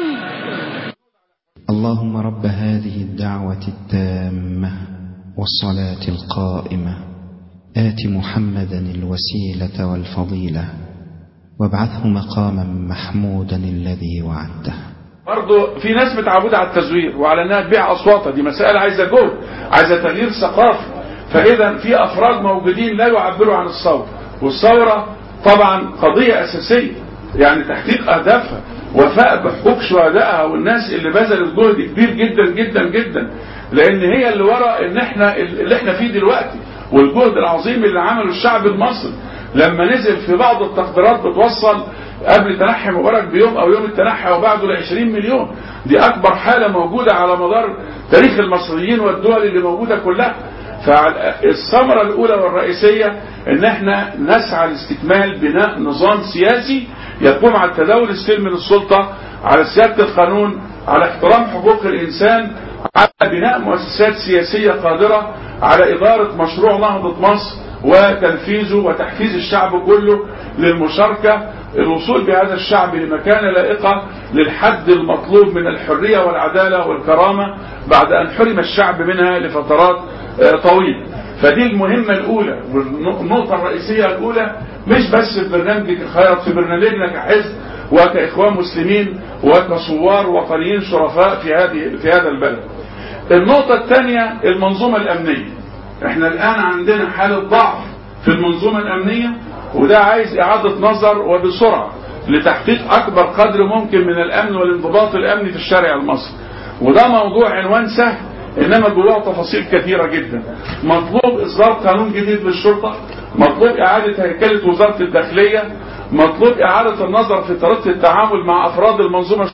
اللهم رب هذه الدعوة التامة والصلاة القائمة آت محمدا الوسيلة والفضيلة وابعثه مقاما محمودا الذي وعدته. برضه في ناس متعودة على التزوير وعلى انها تبيع اصواتها، دي مسألة عايزة جهد، عايزة تغيير ثقافي. فاذا في افراد موجودين لا يعبروا عن الثورة، والثورة طبعا قضية اساسية يعني تحقيق اهدافها، وفاء بحقوق شهدائها والناس اللي بذلت جهد كبير جدا جدا جدا، لان هي اللي ورا ان احنا اللي احنا فيه دلوقتي، والجهد العظيم اللي عمله الشعب المصري لما نزل في بعض التقديرات بتوصل قبل تنحي مبارك بيوم او يوم التنحي وبعده ل 20 مليون. دي اكبر حالة موجودة على مدار تاريخ المصريين والدول اللي موجودة كلها. فالثمرة الاولى والرئيسية ان احنا نسعى لاستكمال بناء نظام سياسي يقوم على التداول السلمي للسلطة، على سيادة القانون، على احترام حقوق الانسان، على بناء مؤسسات سياسية قادرة على إدارة مشروع نهضة مصر وتنفيذه وتحفيز الشعب كله للمشاركة، الوصول بهذا الشعب لمكانة لائقة للحد المطلوب من الحرية والعدالة والكرامة بعد أن حرم الشعب منها لفترات طويلة. فدي المهمة الأولى والنقطة الرئيسية الأولى، مش بس في برنامجك الخيرات، في برنامجنا كحزب وكإخوان مسلمين وكثوار وطنيين شرفاء في هذا البلد. النقطة الثانية المنظومة الأمنية. احنا الآن عندنا حالة ضعف في المنظومة الأمنية، وده عايز إعادة نظر وبسرعة. لتحقيق أكبر قدر ممكن من الأمن والانضباط الأمني في الشارع المصري. وده موضوع عنوان سهل إنما جواه تفاصيل كثيرة جدا. مطلوب إصدار قانون جديد للشرطة، مطلوب إعادة هيكلة وزارة الداخلية، مطلوب إعادة النظر في طريقة التعامل مع أفراد المنظومة.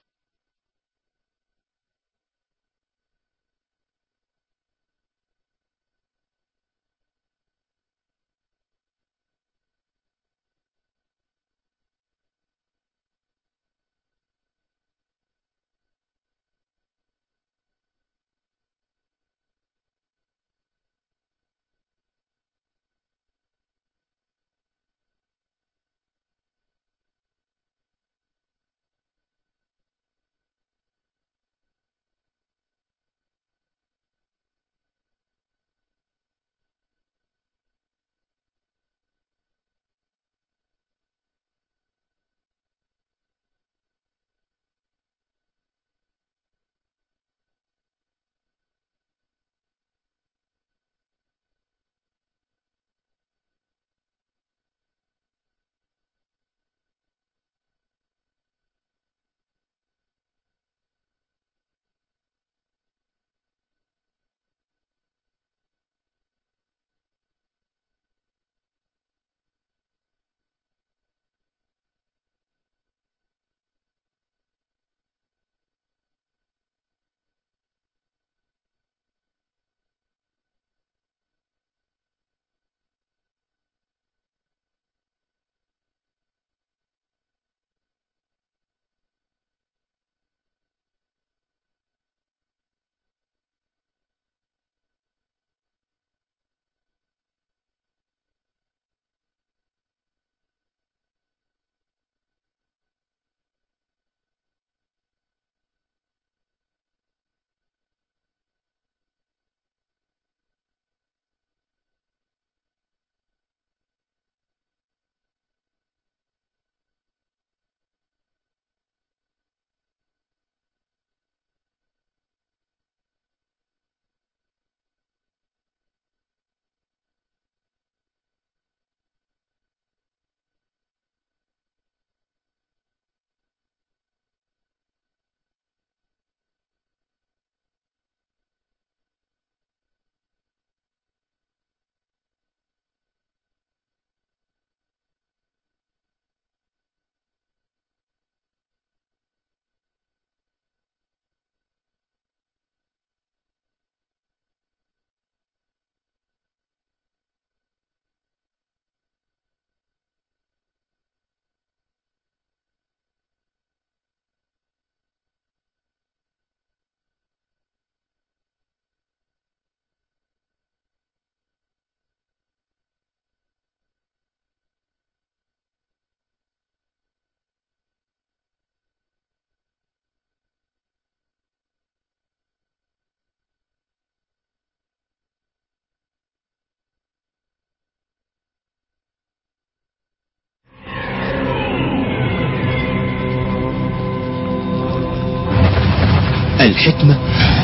الحكمة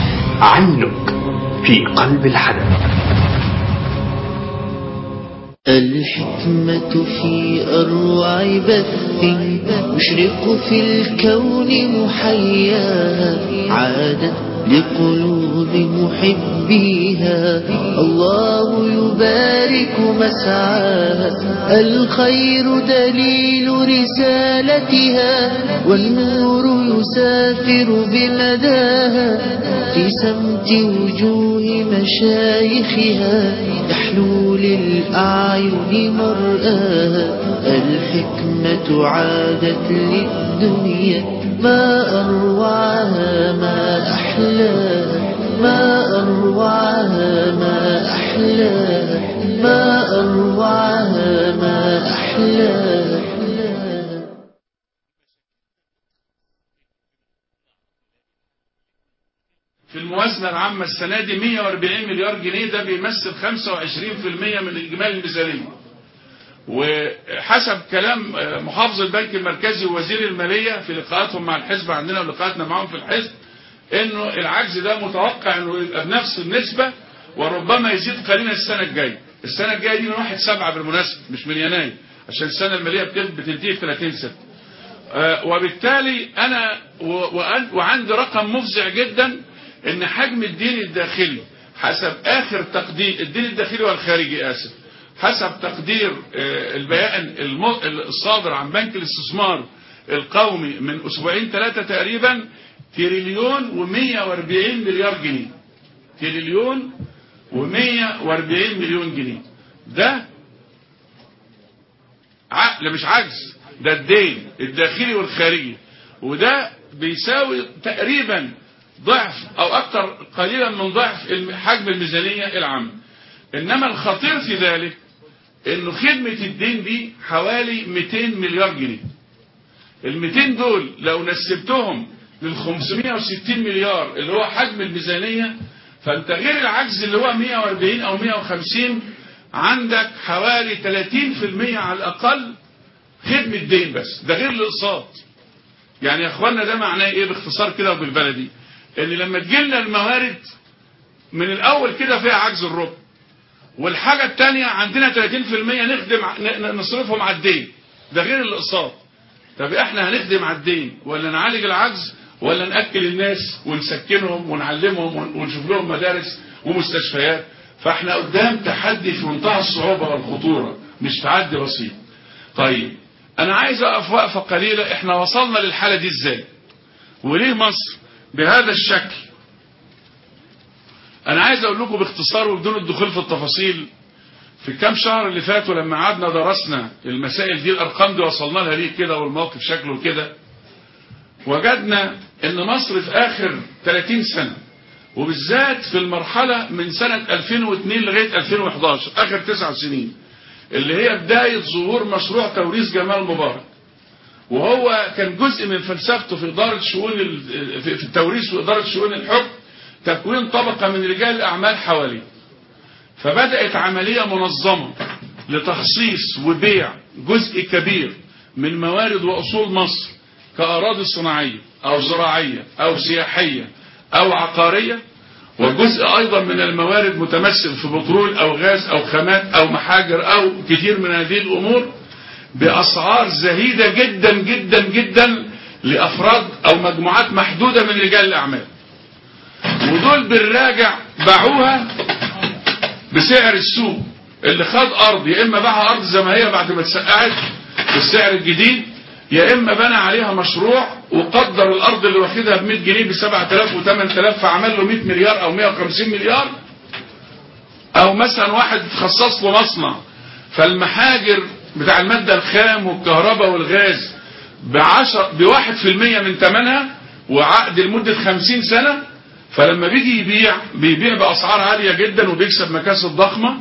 عينك في قلب الحدث. الحكمة في أروع بث يشرق في الكون محياها، عادت لقلوب محبيها، الله يبارك مسعاها، الخير دليل رسالتها، والنور يسافر بمداها، في سمت وجوه مشايخها يحلو للأعين مرآها. الحكمة عادت للدنيا ما أروعها ما أحلاها، ما أروعها ما أحلاها، ما أروعها ما أحلاها. في الموازنة العامة السنة دي 140 مليار جنيه، ده بيمثل 25% من إجمالي الميزانية. وحسب كلام محافظ البنك المركزي ووزير المالية في لقاءاتهم مع الحزب عندنا ولقاءاتنا معهم في الحزب، انه العجز ده متوقع انه يبقى بنفس النسبة وربما يزيد قليلا السنة الجاية. السنة الجاية دي من 1/7 بالمناسبة، مش من يناير، عشان السنة المالية بتنتهي في 30/6. وبالتالي أنا وعندي رقم مفزع جدا إن حجم الدين الداخلي حسب آخر تقدير الدين الداخلي والخارجي حسب تقدير البيان الصادر عن بنك الاستثمار القومي من أسبوعين 3 تقريبا 1,140 مليار جنيه. 1,140 مليون جنيه. ده عقل مش عجز، ده الدين الداخلي والخارجي، وده بيساوي تقريبا ضعف او اكثر قليلا من ضعف حجم الميزانية العامة. انما الخطير في ذلك انه خدمة الدين دي حوالي 200 مليار جنيه. ال200 دول لو نسبتهم لل560 مليار اللي هو حجم الميزانية، فانت غير العجز اللي هو 140 او 150 عندك حوالي 30% على الاقل خدمة دين بس، ده غير الاقساط. يعني يا اخوانا ده معناه ايه باختصار كده وبالبلدي؟ ان لما تجيلنا الموارد من الاول كده فيها عجز الربع، والحاجة التانية عندنا 30% نصرفهم على الدين، ده غير الاقساط. طب احنا هنخدم على الدين ولا نعالج العجز ولا نأكل الناس ونسكنهم ونعلمهم ونشوف لهم مدارس ومستشفيات؟ فاحنا قدام تحدي في منتهى الصعوبة والخطورة، مش تعدي بسيط. طيب انا عايز اقف وقفة قليلة، احنا وصلنا للحالة دي ازاي؟ وليه مصر بهذا الشكل؟ انا عايز اقول لكم باختصار وبدون الدخول في التفاصيل، في الكام شهر اللي فاتوا لما قعدنا درسنا المسائل دي، الارقام دي وصلنا لها ليه كده والموقف شكله كده، وجدنا ان مصر في اخر 30 سنة وبالذات في المرحلة من سنة 2002 لغاية 2011 اخر 9 سنين اللي هي بداية ظهور مشروع توريث جمال مبارك، وهو كان جزء من فلسفته في إدارة شؤون في التوريث وإدارة شؤون الحكم تكوين طبقة من رجال الأعمال حواليه. فبدأت عملية منظمة لتخصيص وبيع جزء كبير من موارد وأصول مصر كأراضي صناعية أو زراعية أو سياحية أو عقارية، وجزء أيضا من الموارد متمثل في بترول أو غاز أو خامات أو محاجر أو كثير من هذه الأمور بأسعار زهيدة جدا جدا جدا لأفراد أو مجموعات محدودة من رجال الأعمال. ودول بالراجع باعوها بسعر السوق. اللي خد أرض يا إما باعها أرض زي ما هي بعد ما اتسقعت بالسعر الجديد، يا إما بنى عليها مشروع وقدر الأرض اللي واخدها ب100 جنيه ب 7000 و8000 فعمل له 100 مليار أو 150 مليار. أو مثلا واحد خصص له مصنع فالمحاجر بتاع المادة الخام والكهرباء والغاز ب1% من ثمنها وعقد لمدة 50 سنة، فلما بيجي بيبيع بأسعار عالية جدا وبيكسب مكاسب ضخمة.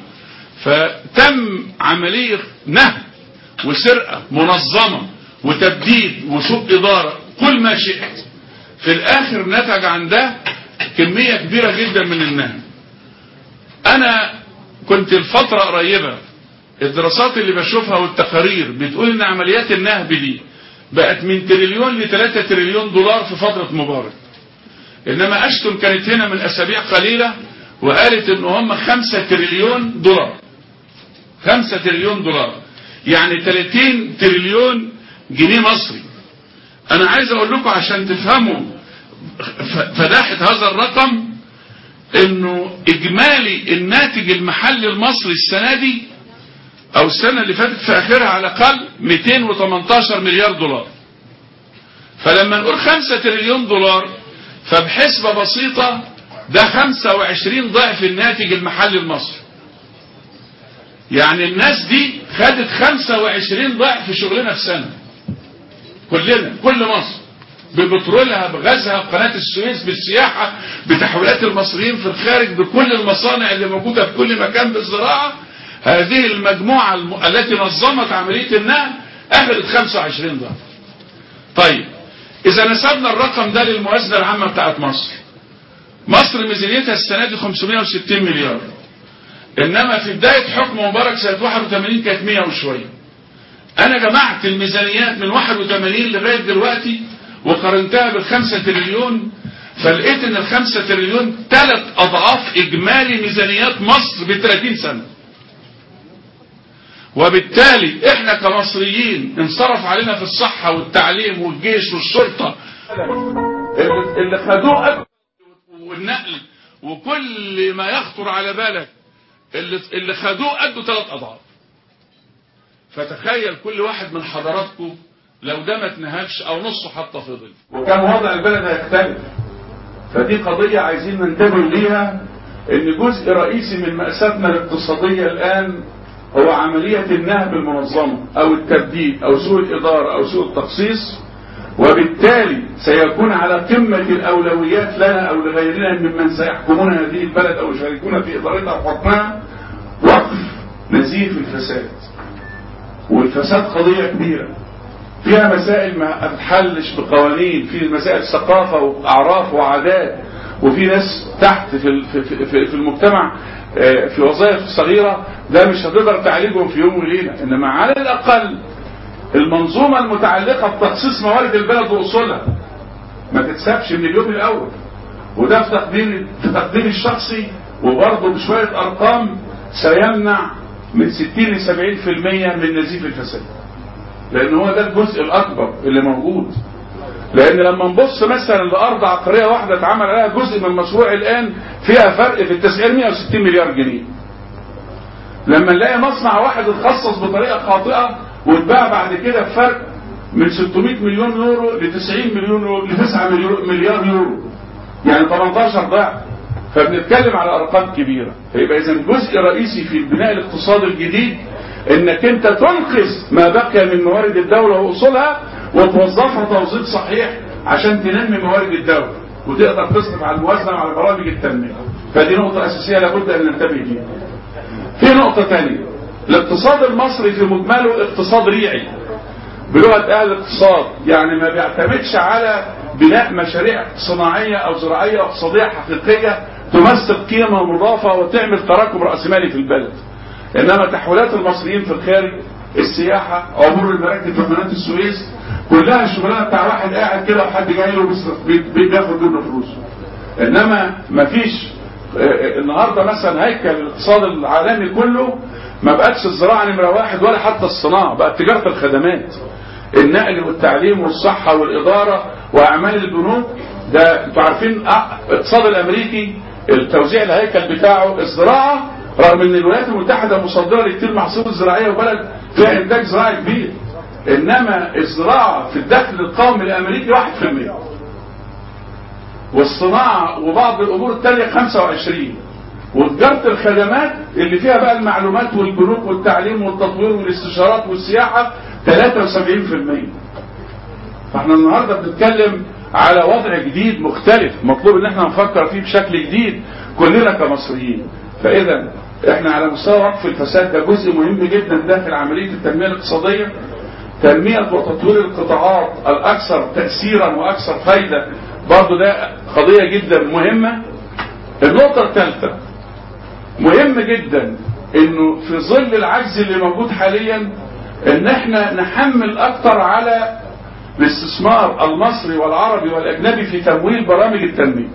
فتم عملية نهب وسرقة منظمة وتبديد وسوء إدارة كل ما شئت. في الآخر نتج عن ده كمية كبيرة جدا من النهب. أنا كنت الفترة قريبة الدراسات اللي بشوفها والتقارير بتقول ان عمليات النهب دي بقت من تريليون ل3 تريليون دولار في فترة مبارك. انما اشتون كانت هنا من اسابيع قليلة وقالت ان هم 5 تريليون دولار. 5 تريليون دولار يعني 30 تريليون جنيه مصري. انا عايز اقول لكم عشان تفهموا فداحة هذا الرقم، انه اجمالي الناتج المحلي المصري السنة دي او السنة اللي فاتت في اخرها على الاقل 218 مليار دولار. فلما نقول 5 تريليون دولار فبحسبة بسيطة ده 25 ضعف الناتج المحلي المصري. يعني الناس دي خدت 25 ضعف شغلنا في سنة، كلنا كل مصر ببترولها بغازها بقناة السويس بالسياحة بتحويلات المصريين في الخارج بكل المصانع اللي موجودة في كل مكان بالزراعة. هذه المجموعة التي نظمت عملية النهب أخذت 25 ضعف. طيب إذا نسبنا الرقم ده للموازنة العامة بتاعت مصر، مصر ميزانيتها السنة دي 560 مليار، إنما في بداية حكم مبارك سنة 81 كانت 100 وشوية. أنا جمعت الميزانيات من 81 لغاية دلوقتي وقارنتها بال5 تريليون، فلقيت إن ال5 تريليون 3 أضعاف إجمالي ميزانيات مصر ب30 سنة. وبالتالي احنا كمصريين انصرف علينا في الصحة والتعليم والجيش والشرطة اللي خدوه والنقل وكل ما يخطر على بالك اللي خدوه قدوا 3 أضعاف. فتخيل كل واحد من حضراتكم لو ده ما اتنهكش او نصه حتى فضل وكان وضع البلد هيختلف. فدي قضية عايزين ننتبه ليها، ان جزء رئيسي من مأساتنا الاقتصادية الان هو عملية النهب المنظمة او التبديد او سوء الادارة او سوء التخصيص، وبالتالي سيكون على قمة الاولويات لنا او لغيرنا ممن سيحكمون هذه البلد او يشاركون في ادارتها وحكمها وقف نزيف الفساد. والفساد قضية كبيرة فيها مسائل ما تتحلش بقوانين، في مسائل ثقافة وأعراف وعادات، وفي ناس تحت في المجتمع في وظائف صغيرة ده مش هتقدر تعالجهم في يوم وليلة. إنما على الأقل المنظومة المتعلقة بتخصيص موارد البلد وأصولها ما تتسابش من اليوم الأول. وده في تقديري الشخصي، وبرضه بشوية أرقام سيمنع من 60 ل 70% من نزيف الفساد، لأن هو ده الجزء الأكبر اللي موجود. لأن لما نبص مثلا لأرض عقارية واحدة اتعمل عليها جزء من المشروع الآن فيها فرق في التسعير 160 مليار جنيه. لما نلاقي مصنع واحد اتخصص بطريقة خاطئة واتباع بعد كده بفرق من 600 مليون يورو ل 90 مليون يورو ل 9 مليار يورو، يعني 18 ضعف. فبنتكلم على أرقام كبيرة. فيبقى إذن جزء رئيسي في البناء الاقتصادي الجديد انك انت تنقذ ما بقي من موارد الدولة واصولها وتوظفها توظيف صحيح عشان تنمي موارد الدولة وتقدر تصرف على الموازنة وعلى برامج التنمية. فدي نقطة اساسية لابد ان ننتبه ليها. في نقطة ثانية، الاقتصاد المصري في مجمله اقتصاد ريعي بلغة اهل الاقتصاد، يعني ما بيعتمدش على بناء مشاريع صناعية او زراعية اقتصادية حقيقية تمثل قيمة مضافة وتعمل تراكم رأسمالي في البلد. انما تحويلات المصريين في الخارج، السياحة، عبور المراكب في قناة السويس، كلها الشغلانه بتاع واحد قاعد كده وحد جاي له بياخد منه فلوس. انما مفيش النهارده مثلا هيكل الاقتصاد العالمي كله ما بقتش الزراعه نمره واحد ولا حتى الصناعه، بقت تجاره الخدمات، النقل والتعليم والصحه والاداره واعمال البنوك. ده انتوا عارفين الاقتصاد الامريكي التوزيع الهيكل بتاعه الزراعه، رغم ان الولايات المتحده مصدره لكتير محصول الزراعيه وبلد فيها انتاج زراعي كبير، انما الزراعه في الدخل القومي الامريكي 1%، والصناعه وبعض الامور الثانيه 25%، وتجاره الخدمات اللي فيها بقى المعلومات والبنوك والتعليم والتطوير والاستشارات والسياحه 73%. فاحنا النهارده بنتكلم على وضع جديد مختلف، مطلوب ان احنا نفكر فيه بشكل جديد كلنا كمصريين. فاذا احنا على مستوى وقف الفساد ده جزء مهم جدا داخل عمليه التنميه الاقتصاديه، تنميه وتطوير القطاعات الاكثر تاثيرا واكثر فايده، برضه ده قضيه جدا مهمه. النقطه الثالثه مهم جدا انه في ظل العجز اللي موجود حاليا ان احنا نحمل اكتر على الاستثمار المصري والعربي والاجنبي في تمويل برامج التنميه.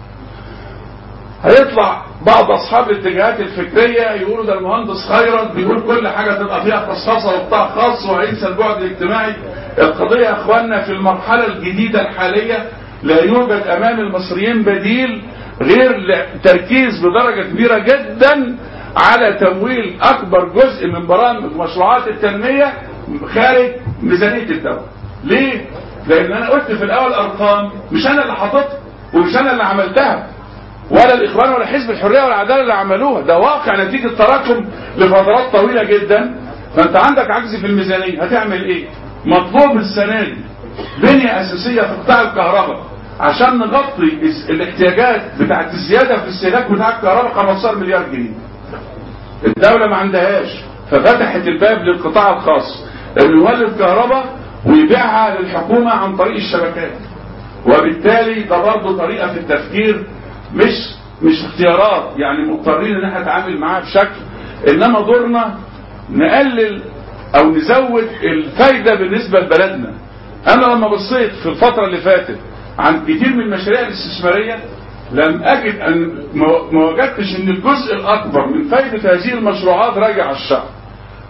هيطلع بعض اصحاب الاتجاهات الفكريه يقولوا ده المهندس خيرت بيقول كل حاجه تبقى فيها خصخصه وبتاع خاص وهينسى البعد الاجتماعي. القضيه يا اخواننا في المرحله الجديده الحاليه لا يوجد امام المصريين بديل غير تركيز بدرجه كبيره جدا على تمويل اكبر جزء من برامج مشروعات التنميه خارج ميزانيه الدوله. ليه؟ لان انا قلت في الاول ارقام مش انا اللي حاططها ومش انا اللي عملتها ولا الاخوان ولا حزب الحريه والعداله اللي عملوها، ده واقع نتيجه تراكم لفترات طويله جدا. فانت عندك عجز في الميزانيه، هتعمل ايه؟ مطلوب السنه دي بنيه اساسيه في قطاع الكهرباء عشان نغطي الاحتياجات بتاعت الزياده في الاستهلاك بتاع الكهرباء 15 مليار جنيه. الدوله ما عندهاش، ففتحت الباب للقطاع الخاص انه يولد كهرباء ويبيعها للحكومه عن طريق الشبكات. وبالتالي ده برضه طريقه في التفكير مش اختيارات، يعني مضطرين ان احنا نتعامل معاها بشكل، انما دورنا نقلل او نزود الفايده بالنسبه لبلدنا. انا لما بصيت في الفتره اللي فاتت عن كتير من المشاريع الاستثماريه لم اجد ما وجدتش ان الجزء الاكبر من فايده هذه المشروعات راجع على الشعب،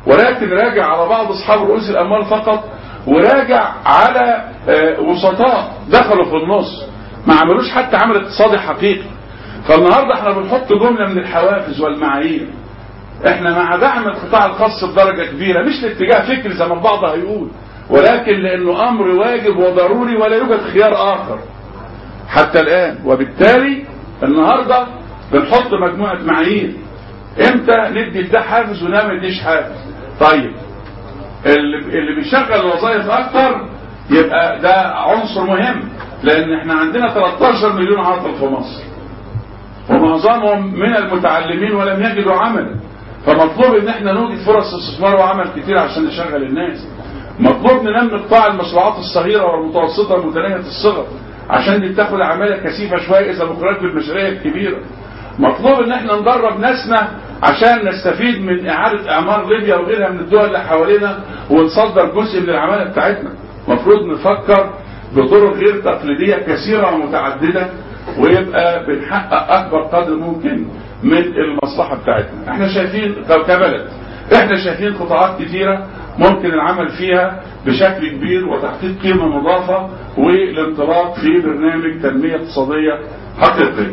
ولكن راجع على بعض اصحاب رؤوس الاموال فقط، وراجع على وسطاء دخلوا في النص ما عملوش حتى عمل اقتصادي حقيقي. فالنهارده احنا بنحط جمله من الحوافز والمعايير. احنا مع دعم القطاع الخاص بدرجه كبيره، مش لاتجاه فكري زي ما البعض هيقول، ولكن لانه امر واجب وضروري ولا يوجد خيار اخر حتى الان. وبالتالي النهارده بنحط مجموعه معايير، امتى ندي ده حافز وده ما نديش حافز. طيب اللي بيشغل وظائف اكتر يبقى ده عنصر مهم، لان احنا عندنا 13 مليون عاطل في مصر ومعظمهم من المتعلمين ولم يجدوا عملا، فمطلوب ان احنا نوجد فرص استثمار وعمل كتير عشان نشغل الناس. مطلوب ننمي قطاع المشروعات الصغيره والمتوسطه ومتناهيه الصغر عشان دي بتاخد عماله كثيفه شويه اذا مقارنه بالمشاريع الكبيره. مطلوب ان احنا ندرب ناسنا عشان نستفيد من اعاده اعمار ليبيا وغيرها من الدول اللي حوالينا ونصدر جزء من العماله بتاعتنا. المفروض نفكر بطرق غير تقليديه كثيره ومتعدده ويبقى بنحقق اكبر قدر ممكن من المصلحه بتاعتنا. احنا شايفين كبلد، احنا شايفين قطاعات كثيره ممكن العمل فيها بشكل كبير وتحقيق قيمه مضافه والانطلاق في برنامج تنميه اقتصاديه حقيقيه.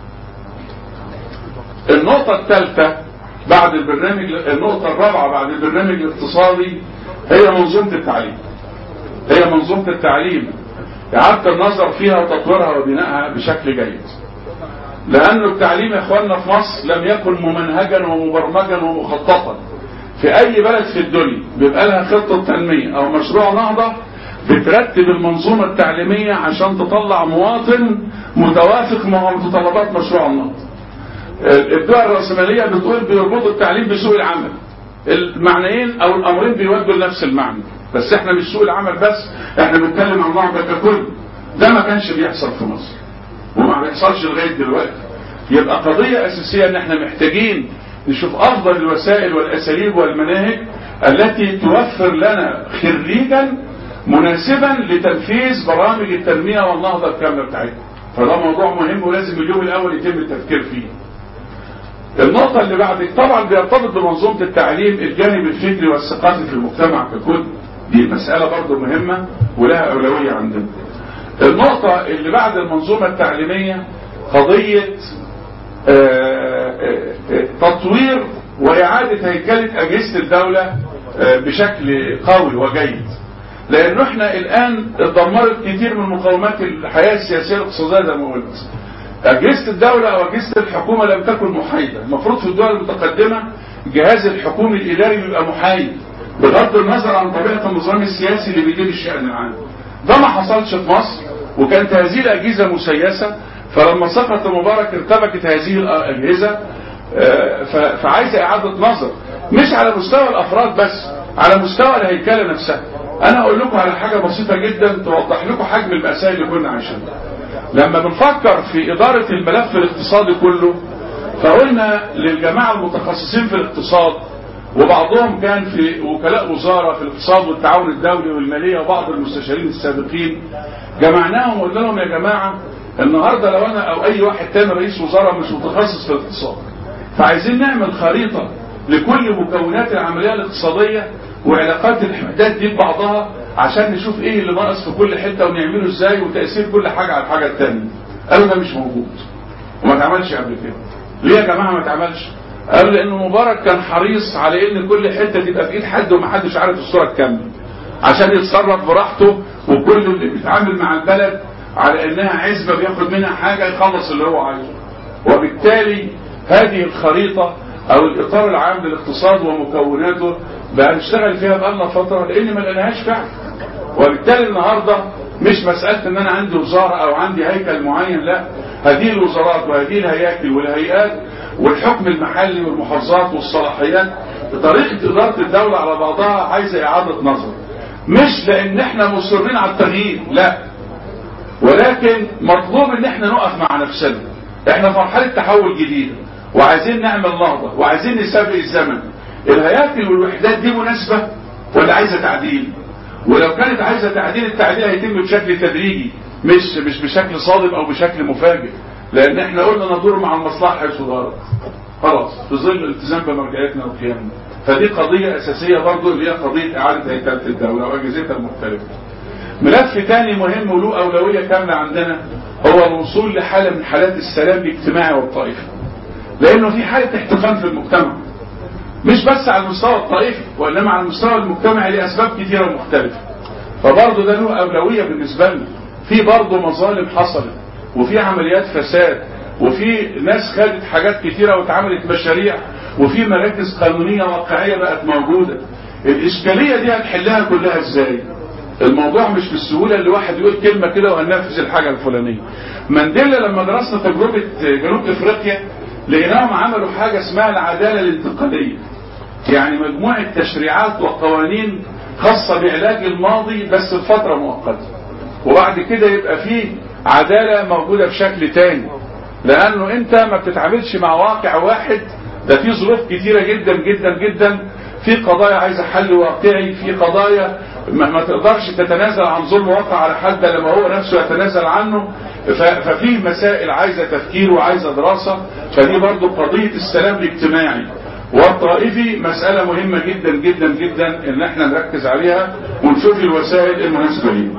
النقطه الثالثه بعد البرنامج، النقطه الرابعه بعد البرنامج الاقتصادي هي منظومه التعليم. هي منظومه التعليم إعادة النظر فيها وتطويرها وبنائها بشكل جيد. لأن التعليم يا إخواننا في مصر لم يكن ممنهجا ومبرمجا ومخططا. في أي بلد في الدنيا بيبقى لها خطة تنمية أو مشروع نهضة بترتب المنظومة التعليمية عشان تطلع مواطن متوافق مع متطلبات مشروع النهضة. الدول الرأسمالية بتقول بيربطوا التعليم بسوق العمل. المعنيين أو الأمرين بيودوا لنفس المعنى، بس احنا مش سوق العمل بس، احنا بنتكلم عن النهضة ككل. ده ما كانش بيحصل في مصر وما بيحصلش لغاية دلوقتي. يبقى قضية أساسية ان احنا محتاجين نشوف أفضل الوسائل والأساليب والمناهج التي توفر لنا خريجا مناسبا لتنفيذ برامج التنمية والنهضة الكاملة بتاعتنا. فده موضوع مهم ولازم اليوم الأول يتم التفكير فيه. النقطة اللي بعد طبعا بيرتبط بمنظومة التعليم الجانب الفكري والثقافي في المجتمع ككل، دي مسألة برضو مهمة ولها أولوية عندنا. النقطة اللي بعد المنظومة التعليمية قضية تطوير وإعادة هيكلة أجهزة الدولة بشكل قوي وجيد، لأنه احنا الآن اتدمرت كتير من مقومات الحياة السياسية الاقتصادية زي ما قلت. أجهزة الدولة أو أجهزة الحكومة لم تكن محايدة. المفروض في الدول المتقدمة الجهاز الحكومي الإداري بيبقى محايد بغض النظر عن طبيعة النظام السياسي اللي بيدير الشأن العام. ده ما حصلش في مصر، وكانت هذه الأجهزة مسيسة. فلما سقط مبارك ارتبكت هذه الأجهزة، فعايزة إعادة نظر مش على مستوى الأفراد بس، على مستوى الهيكلة نفسها. أنا أقول لكم على حاجة بسيطة جدا توضح لكم حجم المأساة اللي كنا عايشينها. لما بنفكر في إدارة الملف الاقتصادي كله، فقلنا للجماعة المتخصصين في الاقتصاد، وبعضهم كان في وكلاء وزارة في الاقتصاد والتعاون الدولي والمالية وبعض المستشارين السابقين، جمعناهم وقلنا لهم يا جماعة النهاردة لو أنا أو أي واحد تاني رئيس وزارة مش متخصص في الاقتصاد، فعايزين نعمل خريطة لكل مكونات العملية الاقتصادية وعلاقات الحدات دي ببعضها عشان نشوف ايه اللي ناقص في كل حتة ونعمله ازاي وتأثير كل حاجة على الحاجة التانية. قالوا ده مش موجود وما تعملش قبل كده. ليه يا جماعة ما تعملش؟ قالوا لأنه مبارك كان حريص على ان كل حتة تبقى في ايد حد ومحدش عارف الصورة الكاملة عشان يتصرف براحته، وكل اللي بيتعامل مع البلد على انها عزبة بياخد منها حاجة يخلص اللي هو عايزه. وبالتالي هذه الخريطة او الاطار العام للاقتصاد ومكوناته بقى نشتغل فيها بقالنا فترة لان ما لقيناهاش فعلا. وبالتالي النهاردة مش مسألة ان انا عندي وزارة او عندي هيكل معين، لا، هذه الوزارات وهذه الهياكل والهيئات والحكم المحلي والمحافظات والصلاحيات طريقة ادارة الدولة على بعضها عايزة اعادة نظر، مش لان احنا مصرين على التغيير، لا، ولكن مطلوب ان احنا نقف مع نفسنا. احنا في مرحلة تحول جديدة وعايزين نعمل نهضة وعايزين نسابق الزمن. الهياكل والوحدات دي مناسبة ولا عايزة تعديل؟ ولو كانت عايزة تعديل، التعديل هيتم بشكل تدريجي مش بشكل صادم او بشكل مفاجئ، لان احنا قلنا ندور مع المصلحة حيث دارت. خلاص في ظل الالتزام بمرجعيتنا وقيمنا. فدي قضية أساسية برضو اللي هي قضية إعادة هيكلة الدولة وأجهزتها المختلفة. ملف تاني مهم وله أولوية كاملة عندنا هو الوصول لحالة من حالات السلام الاجتماعي والطائفي. لأنه في حالة احتقان في المجتمع مش بس على المستوى الطائفي وإنما على المستوى المجتمعي لأسباب كثيرة مختلفة. فبرضه ده له أولوية بالنسبة لنا. في برضه مظالم حصلت وفي عمليات فساد وفي ناس خدت حاجات كثيرة واتعملت مشاريع وفي مراكز قانونية واقعية بقت موجودة. الإشكالية دي هنحلها كلها إزاي؟ الموضوع مش بالسهولة اللي واحد يقول كلمة كده وهننفذ الحاجة الفلانية. مانديلا لما درسنا تجربة جنوب إفريقيا لقيناهم عملوا حاجة اسمها العدالة الانتقالية. يعني مجموعة تشريعات وقوانين خاصة بعلاج الماضي بس بفترة مؤقتة. وبعد كده يبقى فيه عدالة موجودة بشكل تاني. لأنه أنت ما بتتعاملش مع واقع واحد، ده في ظروف كتيرة جدا جدا جدا. في قضايا عايزة حل واقعي، في قضايا ما تقدرش تتنازل عن ظلم واقع على حد لما هو نفسه يتنازل عنه. ففي مسائل عايزة تفكير وعايزة دراسة. فدي برضو قضية السلام الاجتماعي والطائفي مسألة مهمة جدا جدا جدا ان احنا نركز عليها ونشوف الوسائل المناسبة ليها.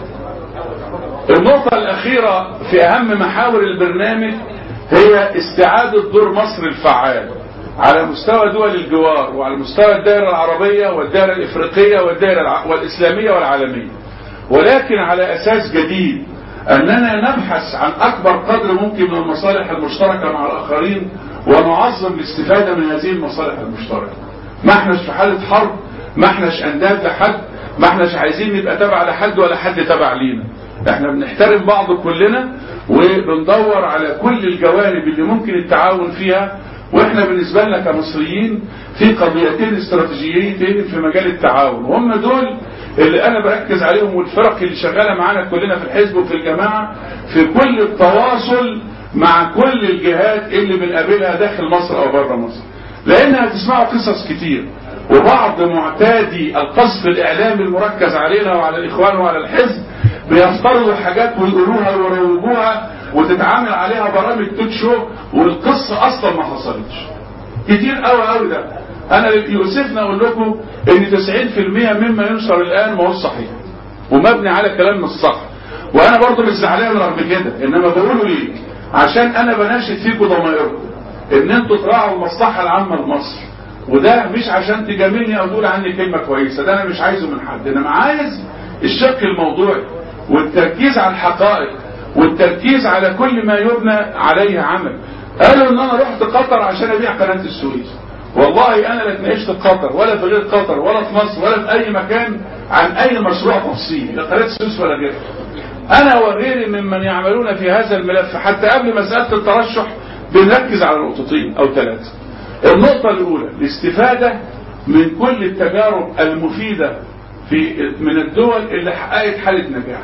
النقطة الأخيرة في أهم محاور البرنامج هي استعادة دور مصر الفعال على مستوى دول الجوار وعلى مستوى الدائرة العربية والدائرة الإفريقية والدائرة والإسلامية والعالمية، ولكن على أساس جديد أننا نبحث عن أكبر قدر ممكن من المصالح المشتركة مع الآخرين ونعظم الاستفادة من هذه المصالح المشتركة. ما احناش في حالة حرب، ما احناش أنداد لحد، ما احناش عايزين نبقى تبع لحد ولا حد تبع لينا. احنا بنحترم بعض كلنا وبندور على كل الجوانب اللي ممكن التعاون فيها. واحنا بالنسبة لنا كمصريين في قضيتين استراتيجيتين في مجال التعاون، وهم دول اللي انا بركز عليهم والفرق اللي شغالة معانا كلنا في الحزب وفي الجماعة في كل التواصل مع كل الجهات اللي بنقابلها داخل مصر او بره مصر. لان هتسمعوا قصص كتير وبعض معتادي القصف الاعلامي المركز علينا وعلى الاخوان وعلى الحزب بيفترضوا حاجات ويقولوها ويروجوها وتتعامل عليها برامج توك شو والقصة اصلا ما حصلتش. كتير قوي ده. انا يؤسفني اقول لكم ان 90% مما ينشر الان ما هو صحيح ومبني على كلام مش صح. وانا برضو مش زعلان رغم كده، انما بقوله ليه؟ عشان انا بناشد فيكم ضمائركم ان انتوا تراعوا المصلحة العامة لمصر. وده مش عشان تجاملني او تقول عني كلمة كويسة، ده انا مش عايزه من حد. انا عايز الشق الموضوعي والتركيز على الحقائق والتركيز على كل ما يبنى عليه عمل. قالوا ان انا رحت قطر عشان ابيع قناة السويس. والله انا لا اتناقشت في قطر ولا في غير قطر ولا في مصر ولا في اي مكان عن اي مشروع تفصيلي لا قناة السويس ولا غيرها. انا وغيري ممن يعملون في هذا الملف حتى قبل مسألة الترشح بنركز على نقطتين او ثلاثة. النقطة الاولى الاستفادة من كل التجارب المفيدة من الدول اللي حققت حالة نجاح.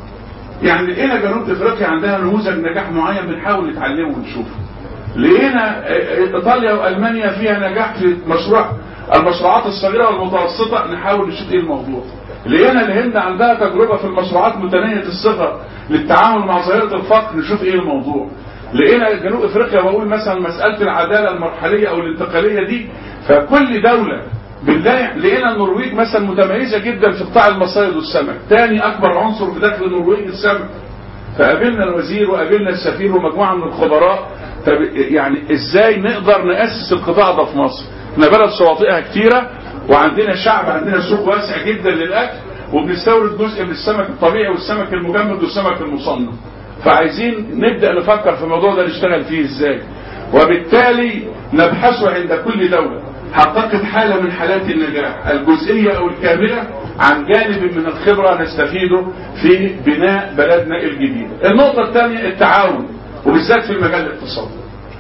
يعني لقينا جنوب افريقيا عندها نموذج نجاح معين بنحاول نتعلمه ونشوفه. لقينا ايطاليا والمانيا فيها نجاح في المشروعات الصغيرة والمتوسطة، نحاول نشوف ايه الموضوع. لقينا الهند عندها تجربة في المشروعات متناهية الصغر للتعامل مع ظاهرة الفقر، نشوف ايه الموضوع. لقينا جنوب افريقيا بقول مثلا مسألة العدالة المرحلية او الانتقالية دي. فكل دولة لقينا النرويج مثلا متميزة جدا في قطاع المصايد والسمك، ثاني اكبر عنصر في داخل النرويج السمك. فقابلنا الوزير وقابلنا السفير ومجموعة من الخبراء. طب يعني ازاي نقدر نأسس القطاع ده في مصر؟ احنا بلد شواطئها كتيرة وعندنا شعب، عندنا سوق واسع جدا للأكل، وبنستورد جزء من السمك الطبيعي والسمك المجمد والسمك المصنع. فعايزين نبدأ نفكر في الموضوع ده نشتغل فيه ازاي. وبالتالي نبحث عند كل دولة حققت حالة من حالات النجاح الجزئية او الكاملة عن جانب من الخبرة نستفيده في بناء بلدنا الجديد. النقطة الثانية التعاون وبالذات في المجال الاقتصادي.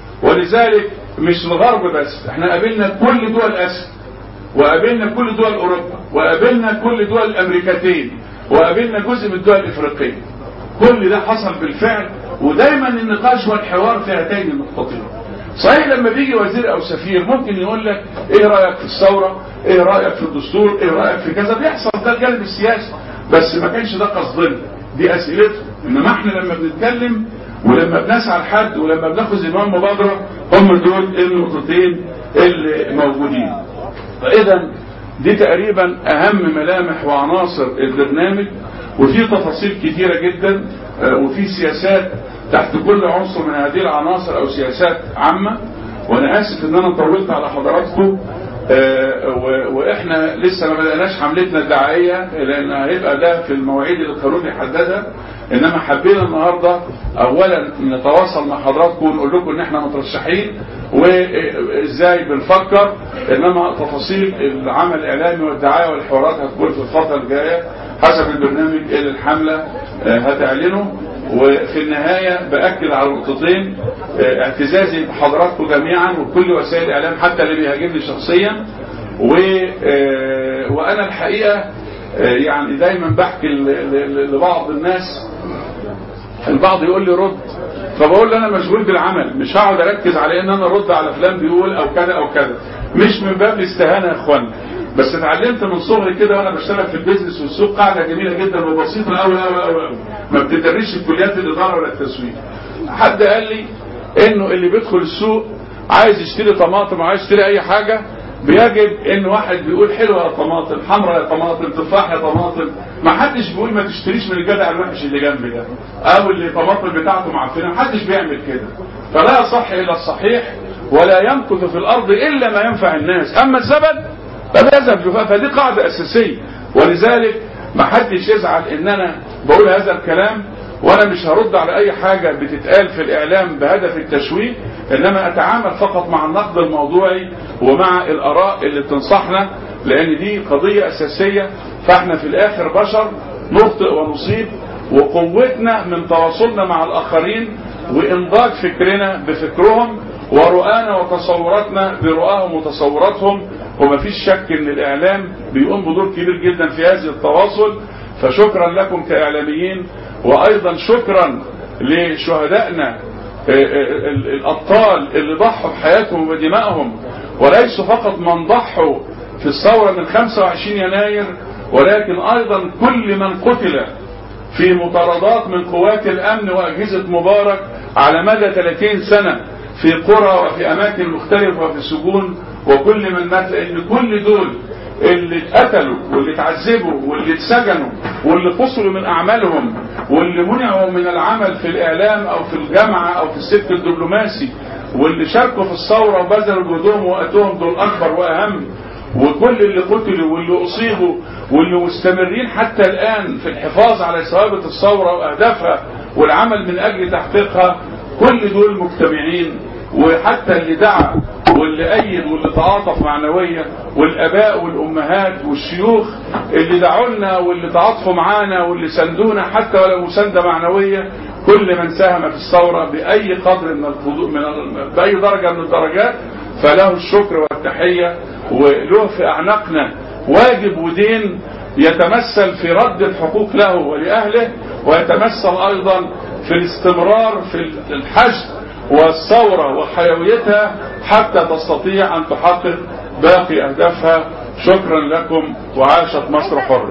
ولذلك مش الغرب بس، احنا قابلنا كل دول اسيا وقابلنا كل دول اوروبا وقابلنا كل دول الامريكتين وقابلنا جزء من الدول الافريقية. كل ده حصل بالفعل، ودايما النقاش والحوار في هاتين النقطتين. صحيح لما بيجي وزير او سفير ممكن يقول لك ايه رأيك في الثورة، ايه رأيك في الدستور، ايه رأيك في كذا، بيحصل ده الجانب السياسي، بس ما كانش ده قصدنا، دي اسئلته. انما احنا لما بنتكلم ولما بنسعى لحد ولما بناخد زمام مبادرة هم دول النقطتين اللي موجودين. فإذا دي تقريبا أهم ملامح وعناصر البرنامج، وفي تفاصيل كتيرة جدا وفي سياسات تحت كل عنصر من هذه العناصر أو سياسات عامة. وأنا آسف إن أنا طولت على حضراتكم، وإحنا لسه ما بدأناش حملتنا الدعائية لأن هيبقى ده في المواعيد اللي القانون يحددها. إنما حبينا النهاردة أولا نتواصل مع حضراتكم ونقول لكم إن إحنا مترشحين وإزاي بنفكر، إنما تفاصيل العمل الإعلامي والدعاية والحوارات هتكون في الفترة الجاية حسب البرنامج اللي الحملة هتعلنه. وفي النهاية بأكد على نقطتين، اعتزازي بحضراتكم جميعا وكل وسائل الإعلام حتى اللي بيهاجمني شخصيا. وأنا الحقيقة يعني دايما بحكي لبعض الناس، البعض يقول لي رد، فبقول له أنا مشغول بالعمل، مش هقعد أركز على إن أنا أرد على فلان بيقول أو كذا أو كذا، مش من باب الاستهانة يا إخوان. بس اتعلمت من صغري كده وانا بشتغل في البيزنس والسوق قاعده جميله جدا وبسيطه قوي قوي قوي، ما بتدرسش في كليات الاداره ولا التسويق. حد قال لي انه اللي بيدخل السوق عايز يشتري طماطم وعايز يشتري اي حاجه، بيجب ان واحد بيقول حلوه يا طماطم، حمراء يا طماطم، تفاح يا طماطم، ما حدش بيقول ما تشتريش من الجدع الوحش اللي جنبي ده او اللي الطماطم بتاعته معفنه، ما حدش بيعمل كده. فلا يصح الا الصحيح ولا يمكث في الارض الا ما ينفع الناس، اما الزبد فلازم جفاء. فدي قاعده اساسيه، ولذلك ما حدش يزعل ان انا بقول هذا الكلام، وانا مش هرد على اي حاجه بتتقال في الاعلام بهدف التشويه، انما اتعامل فقط مع النقد الموضوعي ومع الاراء اللي بتنصحنا، لان دي قضيه اساسيه. فاحنا في الاخر بشر نخطئ ونصيب، وقوتنا من تواصلنا مع الاخرين وانضاج فكرنا بفكرهم ورؤانا وتصوراتنا برؤاهم وتصوراتهم. ومفيش شك ان الاعلام بيقوم بدور كبير جدا في هذا التواصل. فشكرا لكم كاعلاميين، وايضا شكرا لشهدائنا الابطال اللي ضحوا بحياتهم ودمائهم، وليسوا فقط من ضحوا في الثوره من 25 يناير، ولكن ايضا كل من قتل في مطاردات من قوات الامن واجهزه مبارك على مدى 30 سنه في قرى وفي اماكن مختلفه وفي سجون، وكل من مات، لان كل دول اللي اتقتلوا واللي اتعذبوا واللي اتسجنوا واللي فصلوا من اعمالهم واللي منعوا من العمل في الاعلام او في الجامعه او في السلك الدبلوماسي واللي شاركوا في الثوره وبذلوا جهدهم ووقتهم، دول اكبر واهم. وكل اللي قتلوا واللي اصيبوا واللي مستمرين حتى الان في الحفاظ على ثوابت الثوره واهدافها والعمل من اجل تحقيقها، كل دول مجتمعين. وحتى اللي دعا واللي أيد واللي تعاطف معنويا، والآباء والأمهات والشيوخ اللي دعوا لنا واللي تعاطفوا معانا واللي سندونا حتى ولو مساندة معنوية، كل من ساهم في الثورة بأي قدر بأي درجة من الدرجات فله الشكر والتحية، وله في أعناقنا واجب ودين يتمثل في رد الحقوق له ولأهله، ويتمثل أيضا في الاستمرار في الحشد والثورة وحيويتها حتى تستطيع أن تحقق باقي أهدافها. شكرا لكم، وعاشت مصر حرة.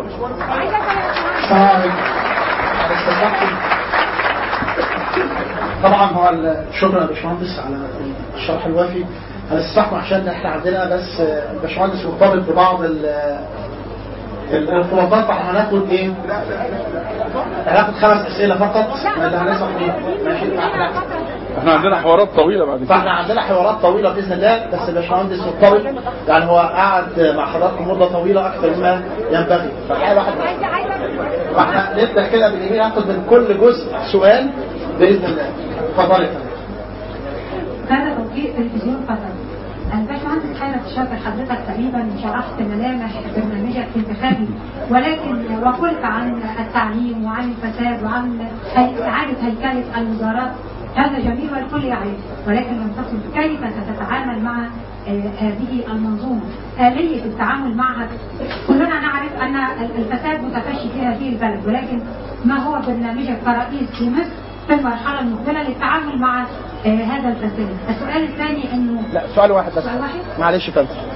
طبعا هو شكرا يا باشمهندس على الشرح الوافي. هنستحكم عشان احنا عندنا بس الباشمهندس مرتبط ببعض الارتباطات، فاحنا هناخد ايه؟ هناخد 5 اسئله فقط اللي هنسمح بيها. ماشي؟ احنا عندنا حوارات طويله بعد كده. فاحنا عندنا حوارات طويله باذن الله، بس الباشمهندس مرتبط، يعني هو قعد مع حضراتكم مده طويله اكثر مما ينبغي، فالحقيقه واحد فاحنا نبدا كده باليمين، هاخد من كل جزء سؤال باذن الله. اتفضلي. هذا توقيت تلفزيون قطر. الباشمهندس خيرت الشاطر، حضرتك تقريبا شرحت ملامح برنامجك الانتخابي، ولكن وقلت عن التعليم وعن الفساد وعن إعادة هيكلة الوزارات، هذا جميل والكل يعرف، ولكن لم تقل كيف ستتعامل مع هذه المنظومة، آلية التعامل معها. كلنا نعرف أن الفساد متفشي في هذه البلد، ولكن ما هو برنامجك كرئيس في مصر في المرحلة المقبلة للتعامل مع هذا الفساد؟ السؤال الثاني انه لا، سؤال واحد بس. سؤال واحد؟ معلش فندم.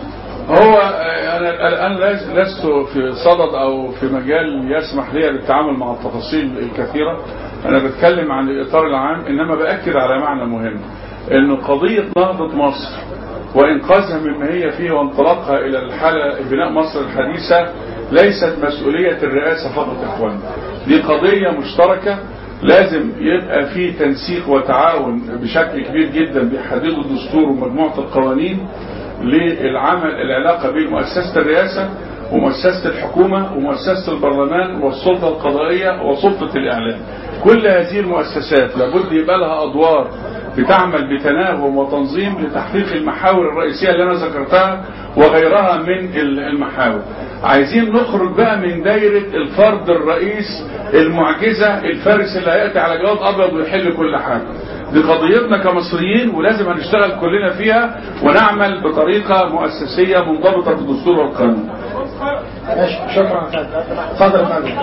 هو أنا الآن لست في صدد أو في مجال يسمح لي بالتعامل مع التفاصيل الكثيرة. أنا بتكلم عن الإطار العام، إنما بأكد على معنى مهم، إنه قضية نهضة مصر وإنقاذها مما هي فيه وانطلاقها إلى الحالة بناء مصر الحديثة ليست مسؤولية الرئاسة فقط يا إخوان، دي قضية مشتركة لازم يبقى فيه تنسيق وتعاون بشكل كبير جدا بيحدده الدستور ومجموعة القوانين للعمل العلاقة بين مؤسسة الرئاسة ومؤسسة الحكومة ومؤسسة البرلمان والسلطة القضائية وسلطة الإعلام. كل هذه المؤسسات لابد يبقى لها أدوار بتعمل بتناغم وتنظيم لتحقيق المحاور الرئيسية اللي أنا ذكرتها وغيرها من المحاور. عايزين نخرج بقى من دايرة الفرد الرئيس المعجزة الفارس اللي هيأتي على جواب أبيض ويحل كل حاجة. دي قضيتنا كمصريين ولازم هنشتغل كلنا فيها ونعمل بطريقة مؤسسية منضبطة بالدستور والقانون. شكرا. اتفضل يا فندم.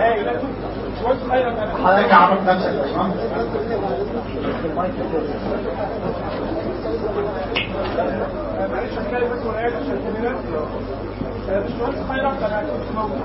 حضرتك عرف نفسك يا شباب. معلش اتكلم بس وانا قاعد عشان الكاميرات. باشمهندس خيرت انا كنت موجود.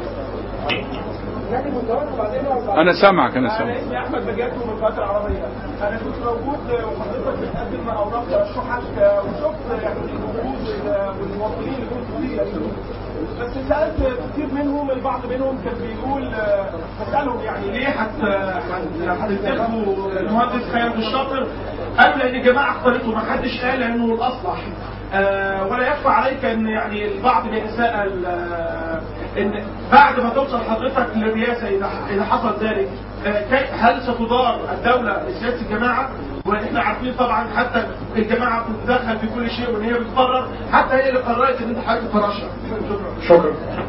أنا سامعك. أنا اسمي أحمد بجات من القاهرة العربية. أنا كنت موجود وحضرتك بتقدم أوراق ترشحك وشفت يعني الوجود والمواطنين اللي كنتوا فيه. بس سألت كتير منهم، البعض منهم كان بيقول بسألهم يعني ليه هتنتخبوا المهندس خيرت الشاطر؟ قالوا لأن الجماعة اختارته، ما حدش قال إنه الأصلح. ولا يخفى عليك ان يعني البعض بيتساءل ان بعد ما توصل حضرتك للرئاسه اذا حصل ذلك هل ستدار الدوله بسياسه الجماعه؟ واحنا عارفين طبعا حتى الجماعه بتتدخل في كل شيء وان هي بتقرر، حتى هي اللي قررت ان انت حضرتك ترشح. شكرا.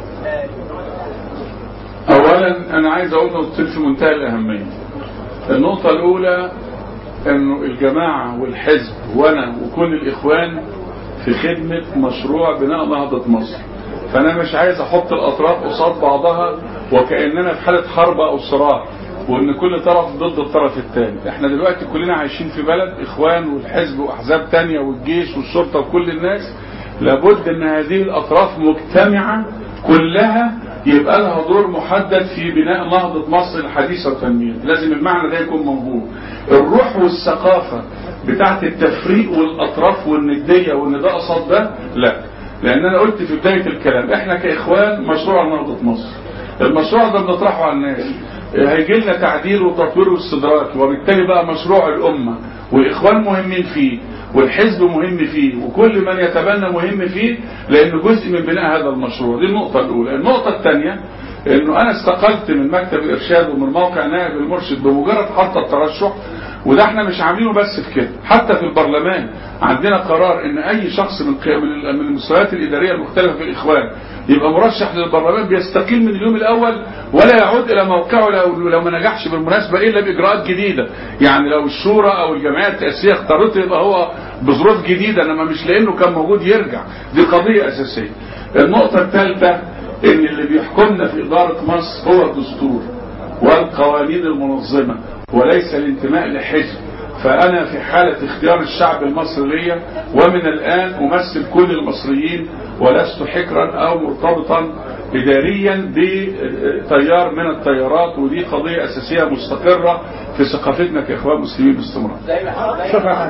اولا انا عايز اقول نقطتين في منتهى الاهميه. النقطه الاولى انه الجماعه والحزب وانا وكل الاخوان في خدمة مشروع بناء نهضة مصر، فأنا مش عايز أحط الأطراف قصاد بعضها وكأننا في حالة حرب أو صراع وإن كل طرف ضد الطرف الثاني. إحنا دلوقتي كلنا عايشين في بلد إخوان والحزب وأحزاب تانية والجيش والشرطة وكل الناس، لابد إن هذه الأطراف مجتمعة كلها يبقى لها دور محدد في بناء نهضة مصر الحديثة وتنمية. لازم المعنى ده يكون موجود. الروح والثقافة بتاعت التفريق والأطراف والندية وإن ده قصاد ده لا، لأن أنا قلت في بداية الكلام إحنا كإخوان مشروع نهضة مصر، المشروع ده بنطرحه على الناس، هيجي لنا تعديل وتطوير واستدراك، وبالتالي بقى مشروع الأمة والإخوان مهمين فيه والحزب مهم فيه وكل من يتبنى مهم فيه، لأنه جزء من بناء هذا المشروع. دي النقطة الأولى. النقطة الثانية إنه أنا استقلت من مكتب الإرشاد ومن موقع نائب المرشد بمجرد حتى الترشح، وده احنا مش عاملينه بس في كده، حتى في البرلمان عندنا قرار ان اي شخص من المستويات الاداريه المختلفه في الاخوان يبقى مرشح للبرلمان بيستقيل من اليوم الاول ولا يعود الى موقعه لو ما نجحش بالمناسبه الا باجراءات جديده. يعني لو الشورى او الجمعيه التاسيسيه اختارته يبقى هو بظروف جديده، انما مش لانه كان موجود يرجع. دي قضيه اساسيه. النقطه الثالثه ان اللي بيحكمنا في اداره مصر هو الدستور والقوانين المنظمه وليس الانتماء لحزب. فأنا في حالة اختيار الشعب المصري ليا ومن الآن أمثل كل المصريين ولست حكرا أو مرتبطا إداريا بتيار من التيارات، ودي قضية أساسية مستقرة في ثقافتنا كإخوان مسلمين باستمرار. شكرا.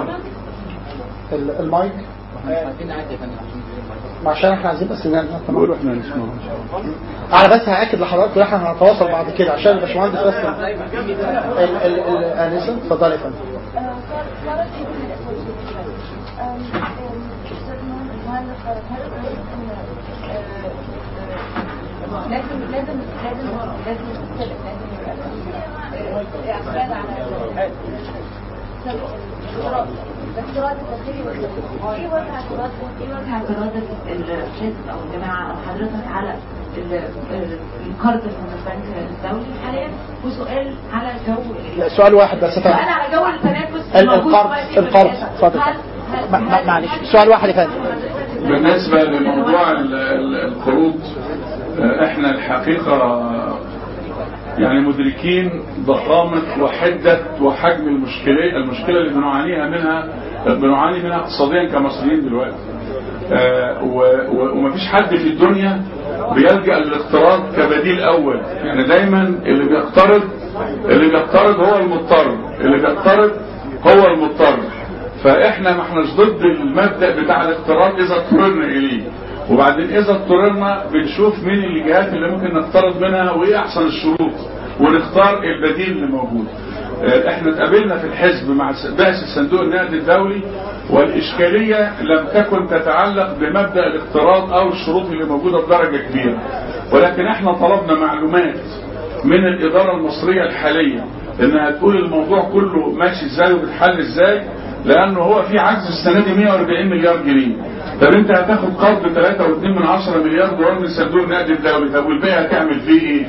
المايك عشان احنا عايزين بس نقول احنا نسمع. انا بس هاكد لحضراتكم احنا هنتواصل بعد كده عشان الباشمهندس بس انسه. اتفضل يا فندم. ايه وجه اعتراض الحزب او الجماعه او حضرتك على القرض من البنك الدولي حاليا، وسؤال على جو سؤال واحد بس انا على جو التنافس القرض. اتفضل. معلش سؤال واحد يا فندم. بالنسبه لموضوع القروض احنا الحقيقه يعني مدركين ضخامة وحدة وحجم المشكلة اللي بنعانيها منها بنعاني منها اقتصاديا كمصريين دلوقتي. ومفيش حد في الدنيا بيلجأ للاقتراض كبديل اول، يعني دايما اللي بيقترض هو المضطر، فاحنا ما احناش ضد المبدأ بتاع الاقتراض اذا اضطررنا اليه، وبعدين اذا اضطررنا بنشوف مين الجهات اللي ممكن نقترض منها وايه احسن الشروط ونختار البديل اللي موجود. احنا اتقابلنا في الحزب مع بعثة صندوق النقد الدولي، والاشكالية لم تكن تتعلق بمبدأ الاقتراض او الشروط اللي موجودة بدرجة كبيرة، ولكن احنا طلبنا معلومات من الادارة المصرية الحالية انها تقول الموضوع كله ماشي ازاي وبتحل ازاي، لانه هو في عجز السنة دي 140 مليار جنيه. طب انت هتاخد قرض 3.2 مليار دولار من صندوق النقد الدولي، طب والباقي هتعمل فيه ايه؟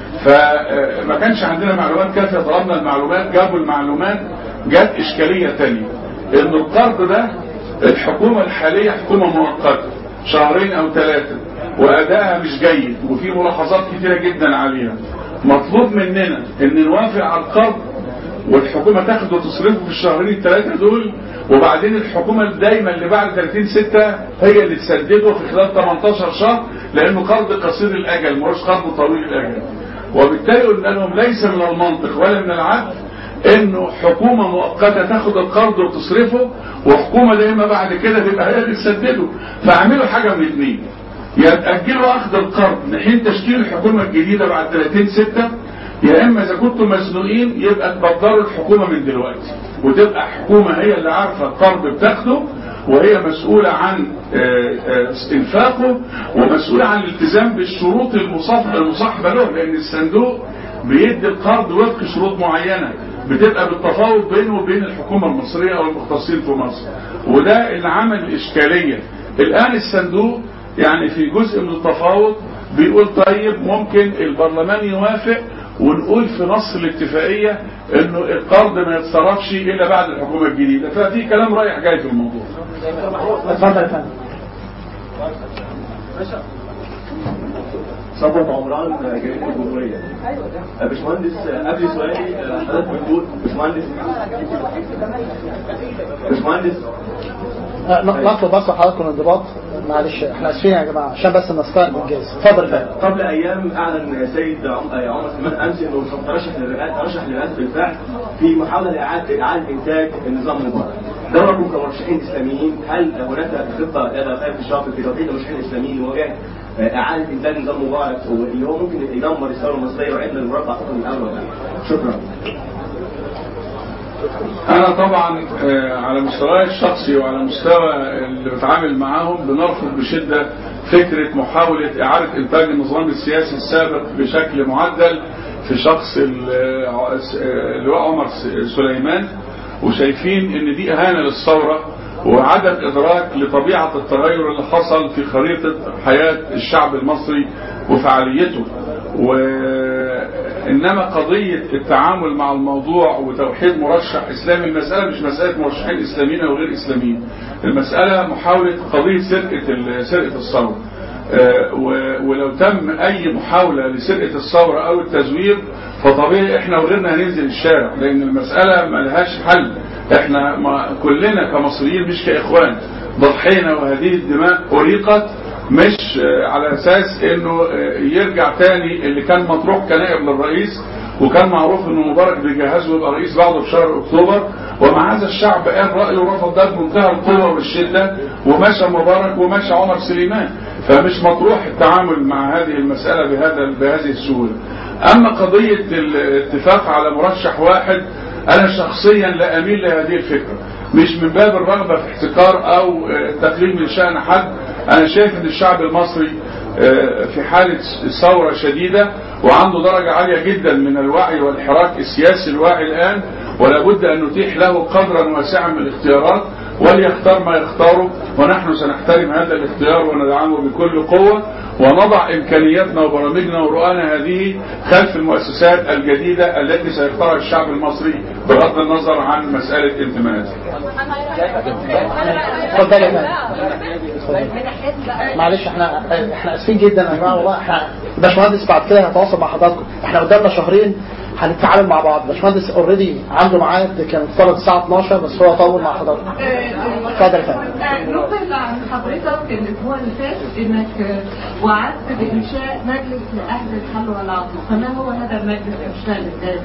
فما كانش عندنا معلومات كافية، طلبنا المعلومات، جابوا المعلومات، جت اشكالية تانية ان القرض ده الحكومة الحالية حكومة مؤقتة 2 أو 3 وادائها مش جيد وفي ملاحظات كتيرة جدا عليها. مطلوب مننا ان نوافق على القرض والحكومة تاخده وتصرفه في 2-3 دول، وبعدين الحكومة دايما اللي بعد 30/6 هي اللي تسدده في خلال 18 شهر، لانه قرض قصير الاجل مش قرض طويل الاجل. وبالتالي قلنا لهم ليس من المنطق ولا من العدل انه حكومة مؤقتة تاخد القرض وتصرفه وحكومة دايما بعد كده تبقى هي اللي تسدده. فاعملوا حاجة من اثنين، يا تأجلوا اخذ القرض لحين تشكيل الحكومة الجديدة بعد 30/6، يا اما اذا كنتم مزنوقين يبقى تبدروا الحكومة من دلوقتي وتبقى حكومة هي اللي عارفة القرض بتاخده وهي مسؤولة عن انفاقه ومسؤولة عن الالتزام بالشروط المصاحبة له، لان الصندوق بيدي القرض وفق شروط معينة بتبقى بالتفاوض بينه وبين الحكومة المصرية او المختصين في مصر، وده اللي عمل الاشكالية. الان الصندوق يعني في جزء من التفاوض بيقول طيب ممكن البرلمان يوافق ونقول في نص الاتفاقية انه القرض ما يتصرفش الا بعد الحكومة الجديدة، ففي كلام رايح جاي في الموضوع. اتفضل يا فندم. صبوت عمران جريدة الجمهورية. باشمهندس قبل سؤالي حضرتك بتقول باشمهندس نطلب بس حضراتكم الانضباط، معلش احنا اسفين يا جماعه عشان بس نستقبل بالجاز. اتفضل يا فندم. قبل ايام اعلن سيد عمر سليمان امس انه ترشح للرئاسه بالفعل في محاوله لاعاده انتاج النظام المبارك. دوركم كمرشحين اسلاميين، هل هناك خطه لدى خالد الشاطر في توحيد المرشحين الاسلاميين لمواجهه اعاده انتاج نظام مبارك اللي هو ممكن يدمر الثوره المصريه ويعيد المربع خطوه من الاول ولا؟ شكرا. أنا طبعا على مستواي الشخصي وعلى مستوى اللي بتعامل معاهم بنرفض بشدة فكرة محاولة إعادة إنتاج النظام السياسي السابق بشكل معدل في شخص اللواء عمر سليمان، وشايفين إن دي إهانة للثورة وعدم إدراك لطبيعة التغير اللي حصل في خريطة حياة الشعب المصري وفعاليته. وإنما قضية التعامل مع الموضوع وتوحيد مرشح إسلامي، المسألة مش مسألة مرشحين إسلاميين أو غير إسلاميين، المسألة محاولة قضية سرقة الثورة. ولو تم أي محاولة لسرقة الثورة أو التزوير فطبيعي إحنا وغيرنا هننزل الشارع، لأن المسألة ما لهاش حل. إحنا كلنا كمصريين مش كإخوان ضحينا، وهذه الدماء أريقت مش على أساس إنه يرجع تاني اللي كان مطروح كنائب للرئيس وكان معروف إنه مبارك بيجهزه يبقى رئيس بعده في شهر أكتوبر، ومع هذا الشعب قال رأيه ورفض ده بمنتهى القوة والشدة، ومشى مبارك ومشى عمر سليمان. فمش مطروح التعامل مع هذه المسألة بهذه السهولة. أما قضية الاتفاق على مرشح واحد، أنا شخصيا لا أميل لهذه الفكرة، مش من باب الرغبة في احتكار أو تقليل من شأن حد. أنا شايف أن الشعب المصري في حالة ثورة شديدة وعنده درجة عالية جدا من الوعي والحراك السياسي الواعي الآن، ولا بد أن نتيح له قدرا واسعا من الاختيارات وليختار ما يختاره، ونحن سنحترم هذا الاختيار وندعمه بكل قوة، ونضع إمكانياتنا وبرامجنا ورؤانا هذه خلف المؤسسات الجديدة التي سيختارها الشعب المصري بغض النظر عن مسألة انتماءاته. معلش احنا اسفين جدا يا جماعه والله. احنا باشمهندس بعد كده هتواصل مع حضراتكم، احنا قدامنا شهرين هنتعامل مع بعض. باشمهندس اوريدي عنده ميعاد كان افترض الساعه 12 بس هو طول مع حضرتك. اتفضل يا فندم. نقل عن حضرتك الاسبوع اللي فات انك وعدت بانشاء مجلس لاهل الحل والعقد، فما هو هذا المجلس المشتغل ازاي؟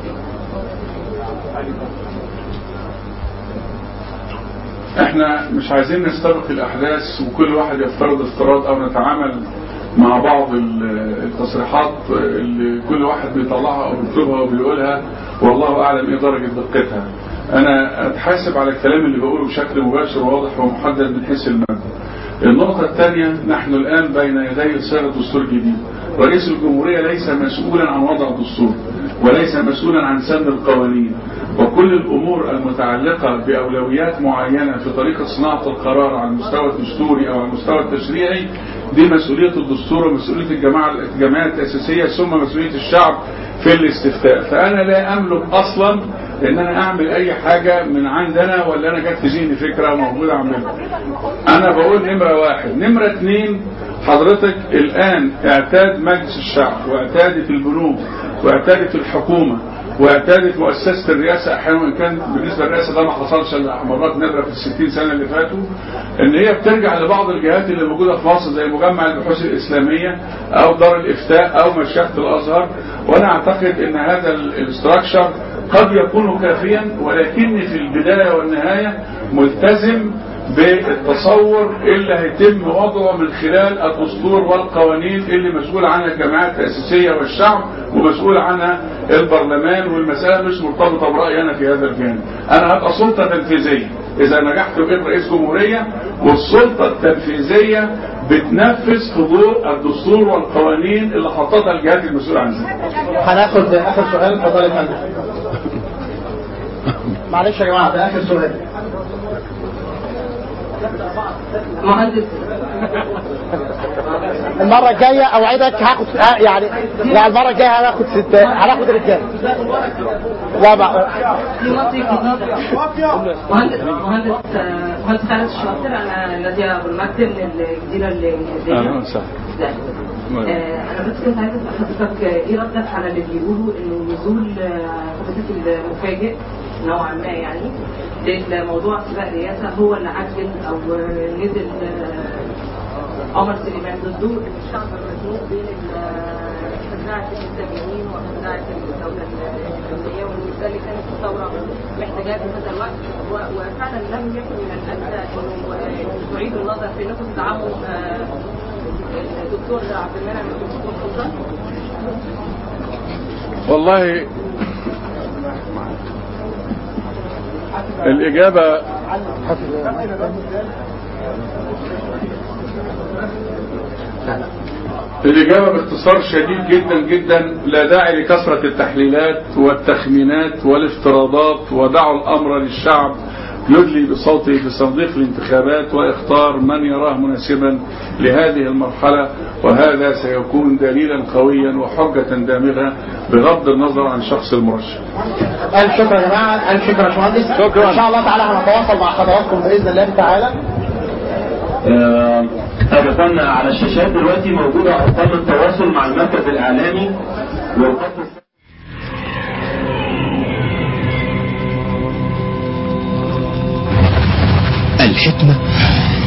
احنا مش عايزين نستبق الاحداث وكل واحد يفترض افتراض او نتعامل مع بعض التصريحات اللي كل واحد بيطلعها او بيكتبها وبيقولها والله اعلم ايه درجه دقتها. انا اتحاسب على الكلام اللي بقوله بشكل مباشر وواضح ومحدد من حيث المبدا. النقطة الثانية، نحن الآن بين يدي صياغة دستور جديد. رئيس الجمهورية ليس مسؤولا عن وضع الدستور وليس مسؤولا عن سن القوانين، وكل الأمور المتعلقة بأولويات معينة في طريقة صناعة القرار على المستوى الدستوري أو على المستوى التشريعي دي مسؤولية الدستور ومسؤولية الجمعية التأسيسية ثم مسؤولية الشعب في الاستفتاء. فأنا لا أملك أصلا ان انا اعمل اي حاجة من عندنا ولا انا جت في ذهني فكرة موجودة اعملها. انا بقول نمرة واحد. نمرة اتنين، حضرتك الان اعتاد مجلس الشعب واعتادت البنوك واعتادت الحكومة واعتادت مؤسسة الرئاسة احيانا، وان كان بالنسبة للرئاسة ده ما حصلش الا مرات نادرة في 60 سنة اللي فاتوا، ان هي بترجع لبعض الجهات اللي موجودة في مصر زي مجمع البحوث الاسلامية او دار الافتاء او مشيخة الازهر. وانا اعتقد ان هذا الاستراكشر قد يكون كافيا، ولكن في البداية والنهاية ملتزم بالتصور اللي هيتم وضعه من خلال الدستور والقوانين اللي مسؤول عنها الجمعيات التأسيسية والشعب ومسؤول عنها البرلمان، والمسألة مش مرتبطة برأيي أنا في هذا الجانب. أنا هبقى سلطة تنفيذية إذا نجحت بقيت رئيس جمهورية، والسلطة التنفيذية بتنفذ حضور الدستور والقوانين اللي حطتها الجهات المسؤولة عنها. هناخد آخر سؤال. اتفضل يا فندم. معلش يا جماعة ده آخر سؤال. مهندس المرة الجاية اوعدك هاخد يعني لا المرة الجاية هناخد هناخد رجال. لا بقى مهندس خالد الشاطر. انا نادية ابو المجد من الجزيرة الإنجليزية. اهلا وسهلا. انا بس كنت عايزة اسال حضرتك ايه ردك على اللي بيقولوا انه نزول حضرتك المفاجئ نوعا ما يعني للموضوع سباق الرئاسة هو اللي عجل او نزل عمر سليمان ضده الشعب المزنوق بين خزاعة الإسلاميين وخزاعة الدولة الإسلامية، وبالتالي كانت الثورة محتاجة في هذا الوقت، وفعلا لم يكن من الأسى أنه تعيد النظر في نفس تعاون الدكتور عبد المنعم السلطان. والله الإجابة باختصار شديد جدا جدا، لا داعي لكثرة التحليلات والتخمينات والافتراضات، ودعوا الأمر للشعب يدلي بصوته في صندوق الانتخابات ويختار من يراه مناسبا لهذه المرحلة، وهذا سيكون دليلا قويا وحجة دامغة بغض النظر عن شخص المرشح. ألف شكرا يا جماعة. ألف شكرا يا باشمهندس. إن شاء الله تعالى هنتواصل مع حضراتكم بإذن الله تعالى. طيب على الشاشات دلوقتي موجودة أرقام التواصل مع المركز الإعلامي والخط. الحكمة